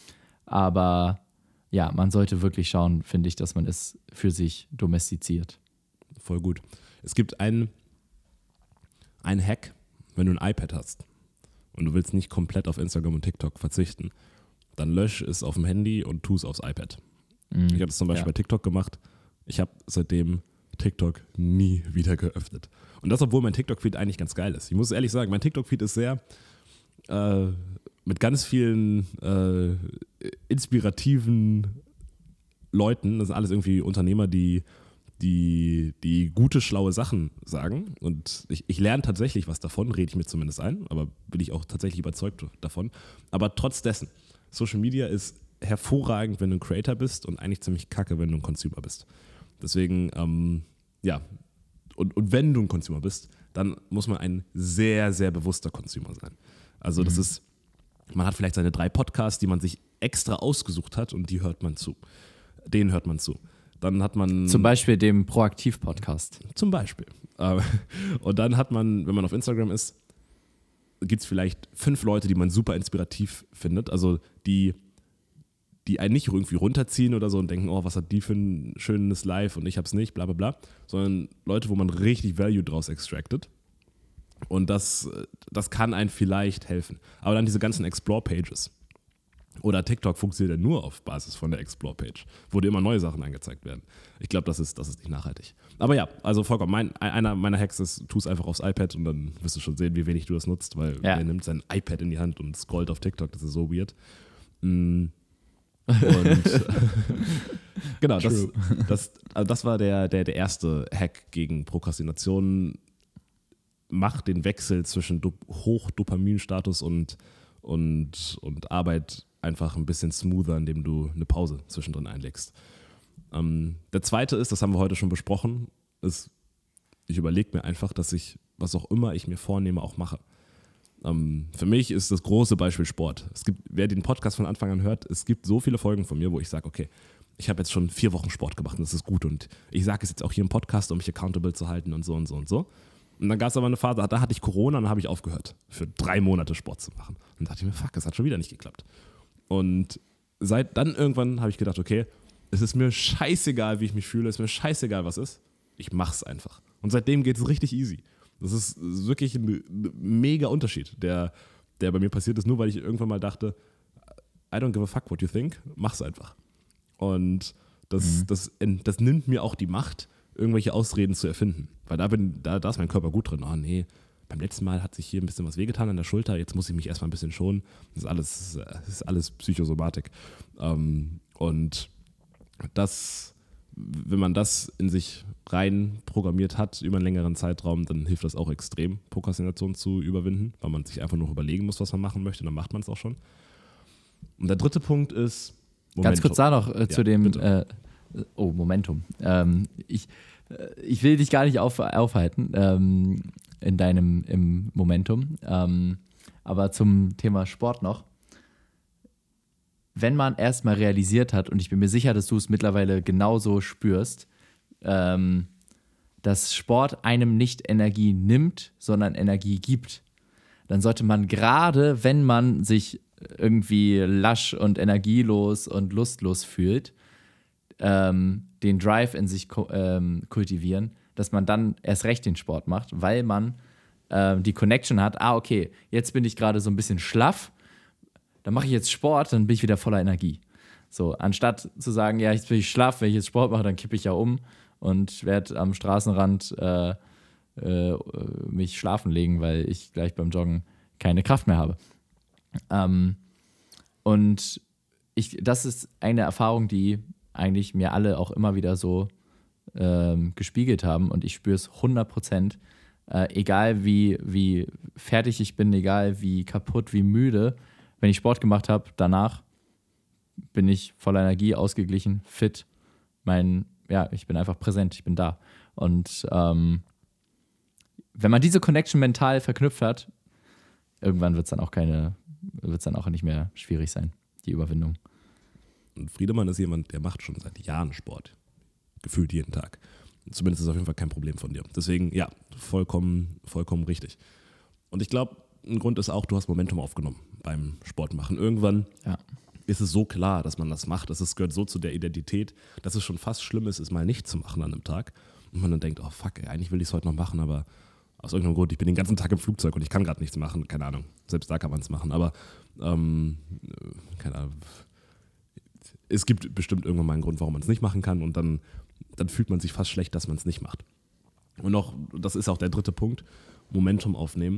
aber ja, man sollte wirklich schauen, finde ich, dass man es für sich domestiziert. Voll gut. Es gibt einen Ein Hack, wenn du ein iPad hast und du willst nicht komplett auf Instagram und TikTok verzichten, dann lösch es auf dem Handy und tu es aufs iPad. Mhm. Ich habe es zum Beispiel ja. bei TikTok gemacht. Ich habe seitdem TikTok nie wieder geöffnet. Und das, obwohl mein TikTok-Feed eigentlich ganz geil ist. Ich muss ehrlich sagen, mein TikTok-Feed ist sehr äh, mit ganz vielen äh, inspirativen Leuten. Das sind alles irgendwie Unternehmer, die Die, die gute, schlaue Sachen sagen. Und ich, ich lerne tatsächlich was davon, rede ich mir zumindest ein, aber bin ich auch tatsächlich überzeugt davon. Aber trotz dessen, Social Media ist hervorragend, wenn du ein Creator bist und eigentlich ziemlich kacke, wenn du ein Consumer bist. Deswegen, ähm, ja, und, und wenn du ein Consumer bist, dann muss man ein sehr, sehr bewusster Consumer sein. Also das mhm. ist, man hat vielleicht seine drei Podcasts, die man sich extra ausgesucht hat und die hört man zu. Denen hört man zu. Dann hat man zum Beispiel dem Proaktiv-Podcast. Zum Beispiel. Und dann hat man, wenn man auf Instagram ist, gibt es vielleicht fünf Leute, die man super inspirativ findet. Also die, die einen nicht irgendwie runterziehen oder so und denken, oh, was hat die für ein schönes Live und ich hab's nicht, bla bla bla. Sondern Leute, wo man richtig Value draus extracted. Und das, das kann einem vielleicht helfen. Aber dann diese ganzen Explore-Pages. Oder TikTok funktioniert ja nur auf Basis von der Explore-Page, wo dir immer neue Sachen angezeigt werden. Ich glaube, das ist, das ist nicht nachhaltig. Aber ja, also vollkommen, mein, einer meiner Hacks ist, tu es einfach aufs iPad und dann wirst du schon sehen, wie wenig du das nutzt, weil ja. er nimmt sein iPad in die Hand und scrollt auf TikTok, das ist so weird. Und genau, das, das, also das war der, der, der erste Hack gegen Prokrastination. Mach den Wechsel zwischen Hochdopaminstatus und, und, und Arbeit einfach ein bisschen smoother, indem du eine Pause zwischendrin einlegst. Ähm, der zweite ist, das haben wir heute schon besprochen, ist, ich überlege mir einfach, dass ich, was auch immer ich mir vornehme, auch mache. Ähm, für mich ist das große Beispiel Sport. Es gibt, wer den Podcast von Anfang an hört, es gibt so viele Folgen von mir, wo ich sage, okay, ich habe jetzt schon vier Wochen Sport gemacht und das ist gut und ich sage es jetzt auch hier im Podcast, um mich accountable zu halten und so und so und so. Und dann gab es aber eine Phase, da hatte ich Corona und dann habe ich aufgehört, für drei Monate Sport zu machen. Und dann dachte ich mir, fuck, das hat schon wieder nicht geklappt. Und seit dann irgendwann habe ich gedacht, okay, es ist mir scheißegal, wie ich mich fühle, es ist mir scheißegal, was ist. Ich mach's einfach. Und seitdem geht es richtig easy. Das ist wirklich ein mega Unterschied, der, der bei mir passiert ist, nur weil ich irgendwann mal dachte, I don't give a fuck what you think, mach's einfach. Und das, mhm. das, das nimmt mir auch die Macht, irgendwelche Ausreden zu erfinden. Weil da, bin, da, da ist mein Körper gut drin. Oh nee, beim letzten Mal hat sich hier ein bisschen was wehgetan an der Schulter, jetzt muss ich mich erstmal ein bisschen schonen. Das ist alles, das ist alles Psychosomatik. Ähm, und das, wenn man das in sich rein programmiert hat über einen längeren Zeitraum, dann hilft das auch extrem, Prokrastination zu überwinden, weil man sich einfach nur überlegen muss, was man machen möchte, dann macht man es auch schon. Und der dritte Punkt ist Momentum. Ganz kurz da noch äh, zu ja, dem äh, oh, Momentum. Ähm, ich, äh, ich will dich gar nicht auf, aufhalten ähm, in deinem im Momentum, ähm, aber zum Thema Sport noch. Wenn man erstmal realisiert hat, und ich bin mir sicher, dass du es mittlerweile genauso spürst, ähm, dass Sport einem nicht Energie nimmt, sondern Energie gibt, dann sollte man gerade, wenn man sich irgendwie lasch und energielos und lustlos fühlt, ähm, den Drive in sich ko- ähm, kultivieren, dass man dann erst recht den Sport macht, weil man ähm, die Connection hat, ah okay, jetzt bin ich gerade so ein bisschen schlaff, dann mache ich jetzt Sport, dann bin ich wieder voller Energie. So, anstatt zu sagen, ja, jetzt bin ich schlaff, wenn ich jetzt Sport mache, dann kippe ich ja um und werde am Straßenrand äh, äh, mich schlafen legen, weil ich gleich beim Joggen keine Kraft mehr habe. Ähm, und ich, das ist eine Erfahrung, die eigentlich mir alle auch immer wieder so ähm, gespiegelt haben und ich spüre es hundert Prozent. Äh, egal wie, wie fertig ich bin, egal wie kaputt, wie müde, wenn ich Sport gemacht habe, danach bin ich voller Energie, ausgeglichen, fit. Mein, ja, ich bin einfach präsent, ich bin da. Und ähm, wenn man diese Connection mental verknüpft hat, irgendwann wird es dann auch keine, wird es dann auch nicht mehr schwierig sein, die Überwindung. Und Friedemann ist jemand, der macht schon seit Jahren Sport. Gefühlt jeden Tag. Zumindest ist es auf jeden Fall kein Problem von dir. Deswegen, ja, vollkommen, vollkommen richtig. Und ich glaube, ein Grund ist auch, du hast Momentum aufgenommen beim Sportmachen. Irgendwann ja. ist es so klar, dass man das macht. Es gehört so zu der Identität, dass es schon fast schlimm ist, es mal nicht zu machen an einem Tag. Und man dann denkt, oh fuck, ey, eigentlich will ich es heute noch machen, aber aus irgendeinem Grund, ich bin den ganzen Tag im Flugzeug und ich kann gerade nichts machen. Keine Ahnung, selbst da kann man es machen. Aber, ähm, keine Ahnung, es gibt bestimmt irgendwann mal einen Grund, warum man es nicht machen kann und dann, dann fühlt man sich fast schlecht, dass man es nicht macht. Und noch, das ist auch der dritte Punkt, Momentum aufnehmen.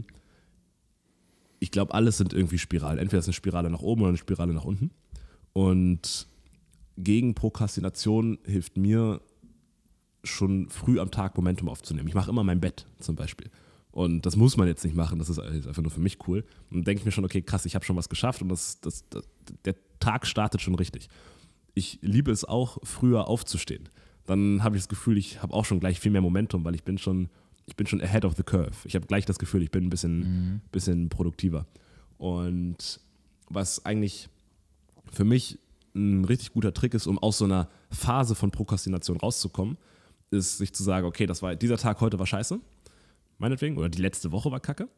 Ich glaube, alles sind irgendwie Spiralen. Entweder ist eine Spirale nach oben oder eine Spirale nach unten. Und gegen Prokrastination hilft mir schon früh am Tag Momentum aufzunehmen. Ich mache immer mein Bett zum Beispiel. Und das muss man jetzt nicht machen, das ist einfach nur für mich cool. Und dann denke ich mir schon, okay, krass, ich habe schon was geschafft und das, das, das, der Tag startet schon richtig. Ich liebe es auch, früher aufzustehen. Dann habe ich das Gefühl, ich habe auch schon gleich viel mehr Momentum, weil ich bin schon, ich bin schon ahead of the curve. Ich habe gleich das Gefühl, ich bin ein bisschen, mhm. bisschen produktiver. Und was eigentlich für mich ein richtig guter Trick ist, um aus so einer Phase von Prokrastination rauszukommen, ist sich zu sagen, okay, das war, dieser Tag heute war scheiße, meinetwegen, oder die letzte Woche war kacke.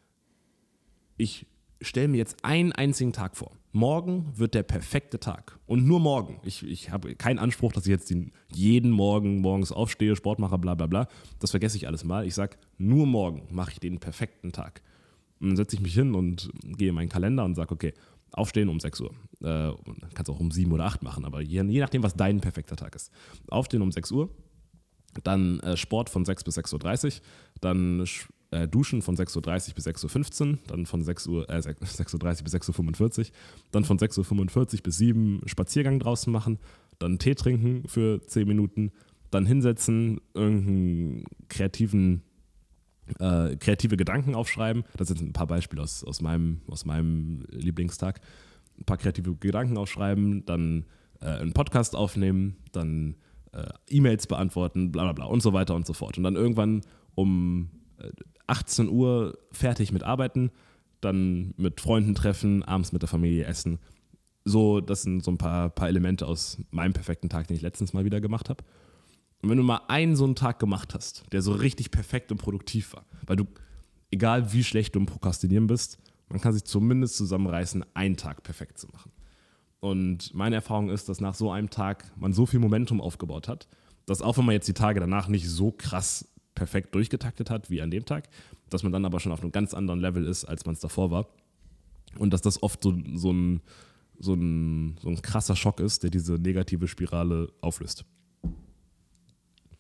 Ich stelle mir jetzt einen einzigen Tag vor. Morgen wird der perfekte Tag. Und nur morgen. Ich, ich habe keinen Anspruch, dass ich jetzt den, jeden Morgen morgens aufstehe, Sport mache, bla bla bla. Das vergesse ich alles mal. Ich sage, nur morgen mache ich den perfekten Tag. Und dann setze ich mich hin und gehe in meinen Kalender und sage, okay, aufstehen um sechs Uhr. Äh, kannst auch um sieben oder acht machen, aber je, je nachdem, was dein perfekter Tag ist. Aufstehen um sechs Uhr, dann äh, Sport von sechs bis sechs Uhr dreißig, dann äh, Duschen von sechs Uhr dreißig bis sechs Uhr fünfzehn, dann von sechs Uhr, äh, sechs Uhr dreißig bis sechs Uhr fünfundvierzig, dann von sechs Uhr fünfundvierzig bis sieben Spaziergang draußen machen, dann Tee trinken für zehn Minuten, dann hinsetzen, irgendeinen kreativen Äh, kreative Gedanken aufschreiben. Das sind ein paar Beispiele aus, aus, meinem, aus meinem Lieblingstag. Ein paar kreative Gedanken aufschreiben, dann äh, einen Podcast aufnehmen, dann äh, E-Mails beantworten, bla bla bla und so weiter und so fort. Und dann irgendwann um äh, achtzehn Uhr fertig mit Arbeiten, dann mit Freunden treffen, abends mit der Familie essen. So, das sind so ein paar, paar Elemente aus meinem perfekten Tag, den ich letztens mal wieder gemacht habe. Und wenn du mal einen so einen Tag gemacht hast, der so richtig perfekt und produktiv war, weil du, egal wie schlecht du im Prokrastinieren bist, man kann sich zumindest zusammenreißen, einen Tag perfekt zu machen. Und meine Erfahrung ist, dass nach so einem Tag man so viel Momentum aufgebaut hat, dass auch wenn man jetzt die Tage danach nicht so krass perfekt durchgetaktet hat wie an dem Tag, dass man dann aber schon auf einem ganz anderen Level ist, als man es davor war. Und dass das oft so, so, ein, so, ein, so ein krasser Schock ist, der diese negative Spirale auflöst.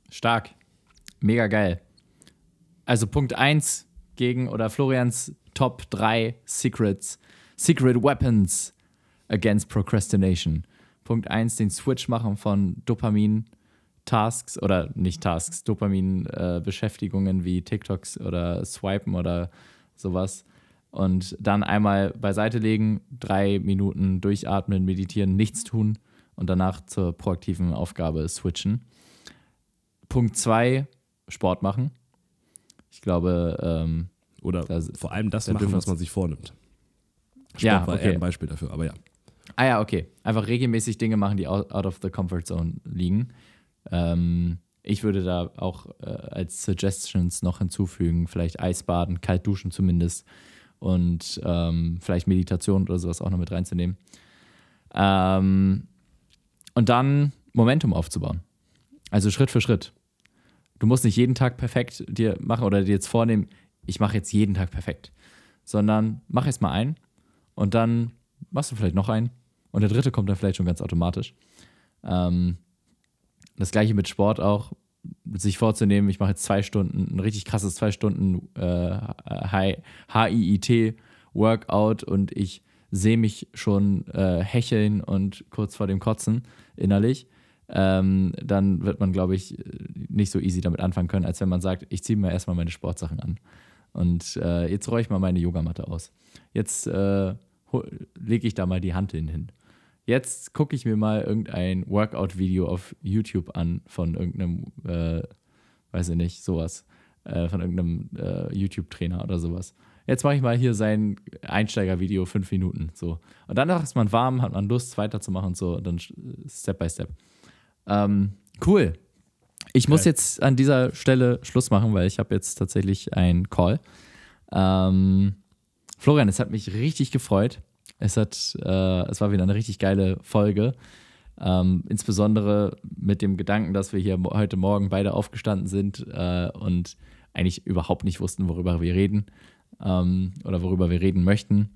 Stark. Mega geil. Also Punkt eins gegen oder Florians Top drei Secrets, Secret Weapons against Procrastination. Punkt eins, den Switch machen von Dopamin-Tasks oder nicht Tasks, Dopamin-Beschäftigungen äh, wie TikToks oder Swipen oder sowas. Und dann einmal beiseite legen, drei Minuten durchatmen, meditieren, nichts tun und danach zur proaktiven Aufgabe switchen. Punkt zwei, Sport machen. Ich glaube, ähm, Oder das, vor allem das machen, was man sich vornimmt. Sport ja, war okay. eher ein Beispiel dafür, aber ja. Ah ja, okay. Einfach regelmäßig Dinge machen, die out of the comfort zone liegen. Ähm, ich würde da auch äh, als Suggestions noch hinzufügen, vielleicht Eisbaden, kalt duschen zumindest und ähm, vielleicht Meditation oder sowas auch noch mit reinzunehmen. Ähm, und dann Momentum aufzubauen. Also Schritt für Schritt. Du musst nicht jeden Tag perfekt dir machen oder dir jetzt vornehmen, ich mache jetzt jeden Tag perfekt, sondern mach erst mal einen und dann machst du vielleicht noch einen und der dritte kommt dann vielleicht schon ganz automatisch. Ähm, das gleiche mit Sport auch, sich vorzunehmen, ich mache jetzt zwei Stunden, ein richtig krasses zwei Stunden äh, H I I T-Workout und ich sehe mich schon äh, hecheln und kurz vor dem Kotzen innerlich. Ähm, dann wird man, glaube ich, nicht so easy damit anfangen können, als wenn man sagt, ich ziehe mir erstmal meine Sportsachen an. Und äh, jetzt räume ich mal meine Yogamatte aus. Jetzt äh, lege ich da mal die Hanteln hin. Jetzt gucke ich mir mal irgendein Workout-Video auf YouTube an von irgendeinem, äh, weiß ich nicht, sowas, äh, von irgendeinem äh, YouTube-Trainer oder sowas. Jetzt mache ich mal hier sein Einsteiger-Video, fünf Minuten, so. Und danach ist man warm, hat man Lust, weiterzumachen und so, und dann Step by Step. Ähm, cool. Ich okay. muss jetzt an dieser Stelle Schluss machen, weil ich habe jetzt tatsächlich einen Call. Ähm, Florian, es hat mich richtig gefreut. Es hat, äh, es war wieder eine richtig geile Folge. Ähm, insbesondere mit dem Gedanken, dass wir hier heute Morgen beide aufgestanden sind äh, und eigentlich überhaupt nicht wussten, worüber wir reden ähm, oder worüber wir reden möchten.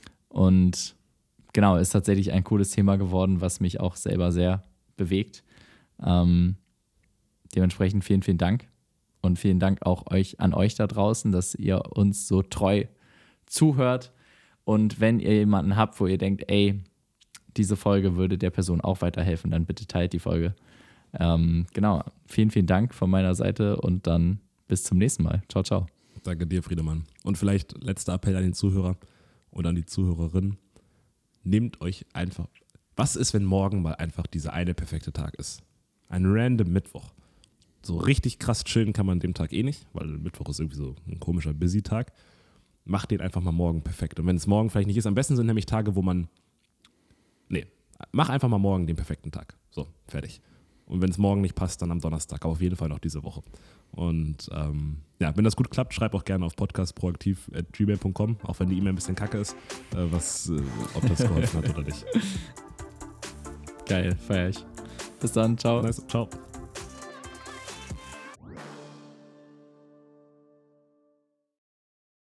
Und genau, ist tatsächlich ein cooles Thema geworden, was mich auch selber sehr bewegt. Ähm, dementsprechend vielen, vielen Dank und vielen Dank auch euch an euch da draußen, dass ihr uns so treu zuhört. Und wenn ihr jemanden habt, wo ihr denkt, ey, diese Folge würde der Person auch weiterhelfen, dann bitte teilt die Folge. Ähm, genau, vielen, vielen Dank von meiner Seite und dann bis zum nächsten Mal. Ciao, ciao. Danke dir, Friedemann. Und vielleicht letzter Appell an den Zuhörer oder an die Zuhörerin. Nehmt euch einfach, was ist, wenn morgen mal einfach dieser eine perfekte Tag ist? Ein random Mittwoch. So richtig krass chillen kann man dem Tag eh nicht, weil Mittwoch ist irgendwie so ein komischer Busy-Tag. Macht den einfach mal morgen perfekt. Und wenn es morgen vielleicht nicht ist, am besten sind nämlich Tage, wo man, nee, mach einfach mal morgen den perfekten Tag. So, fertig. Und wenn es morgen nicht passt, dann am Donnerstag, aber auf jeden Fall noch diese Woche. Und ähm, ja, wenn das gut klappt, schreib auch gerne auf podcastproaktiv at gmail punkt com, auch wenn die E-Mail ein bisschen kacke ist, äh, was, äh, ob das geholfen hat oder nicht. Geil, feier ich. Bis dann, ciao. Nice, ciao.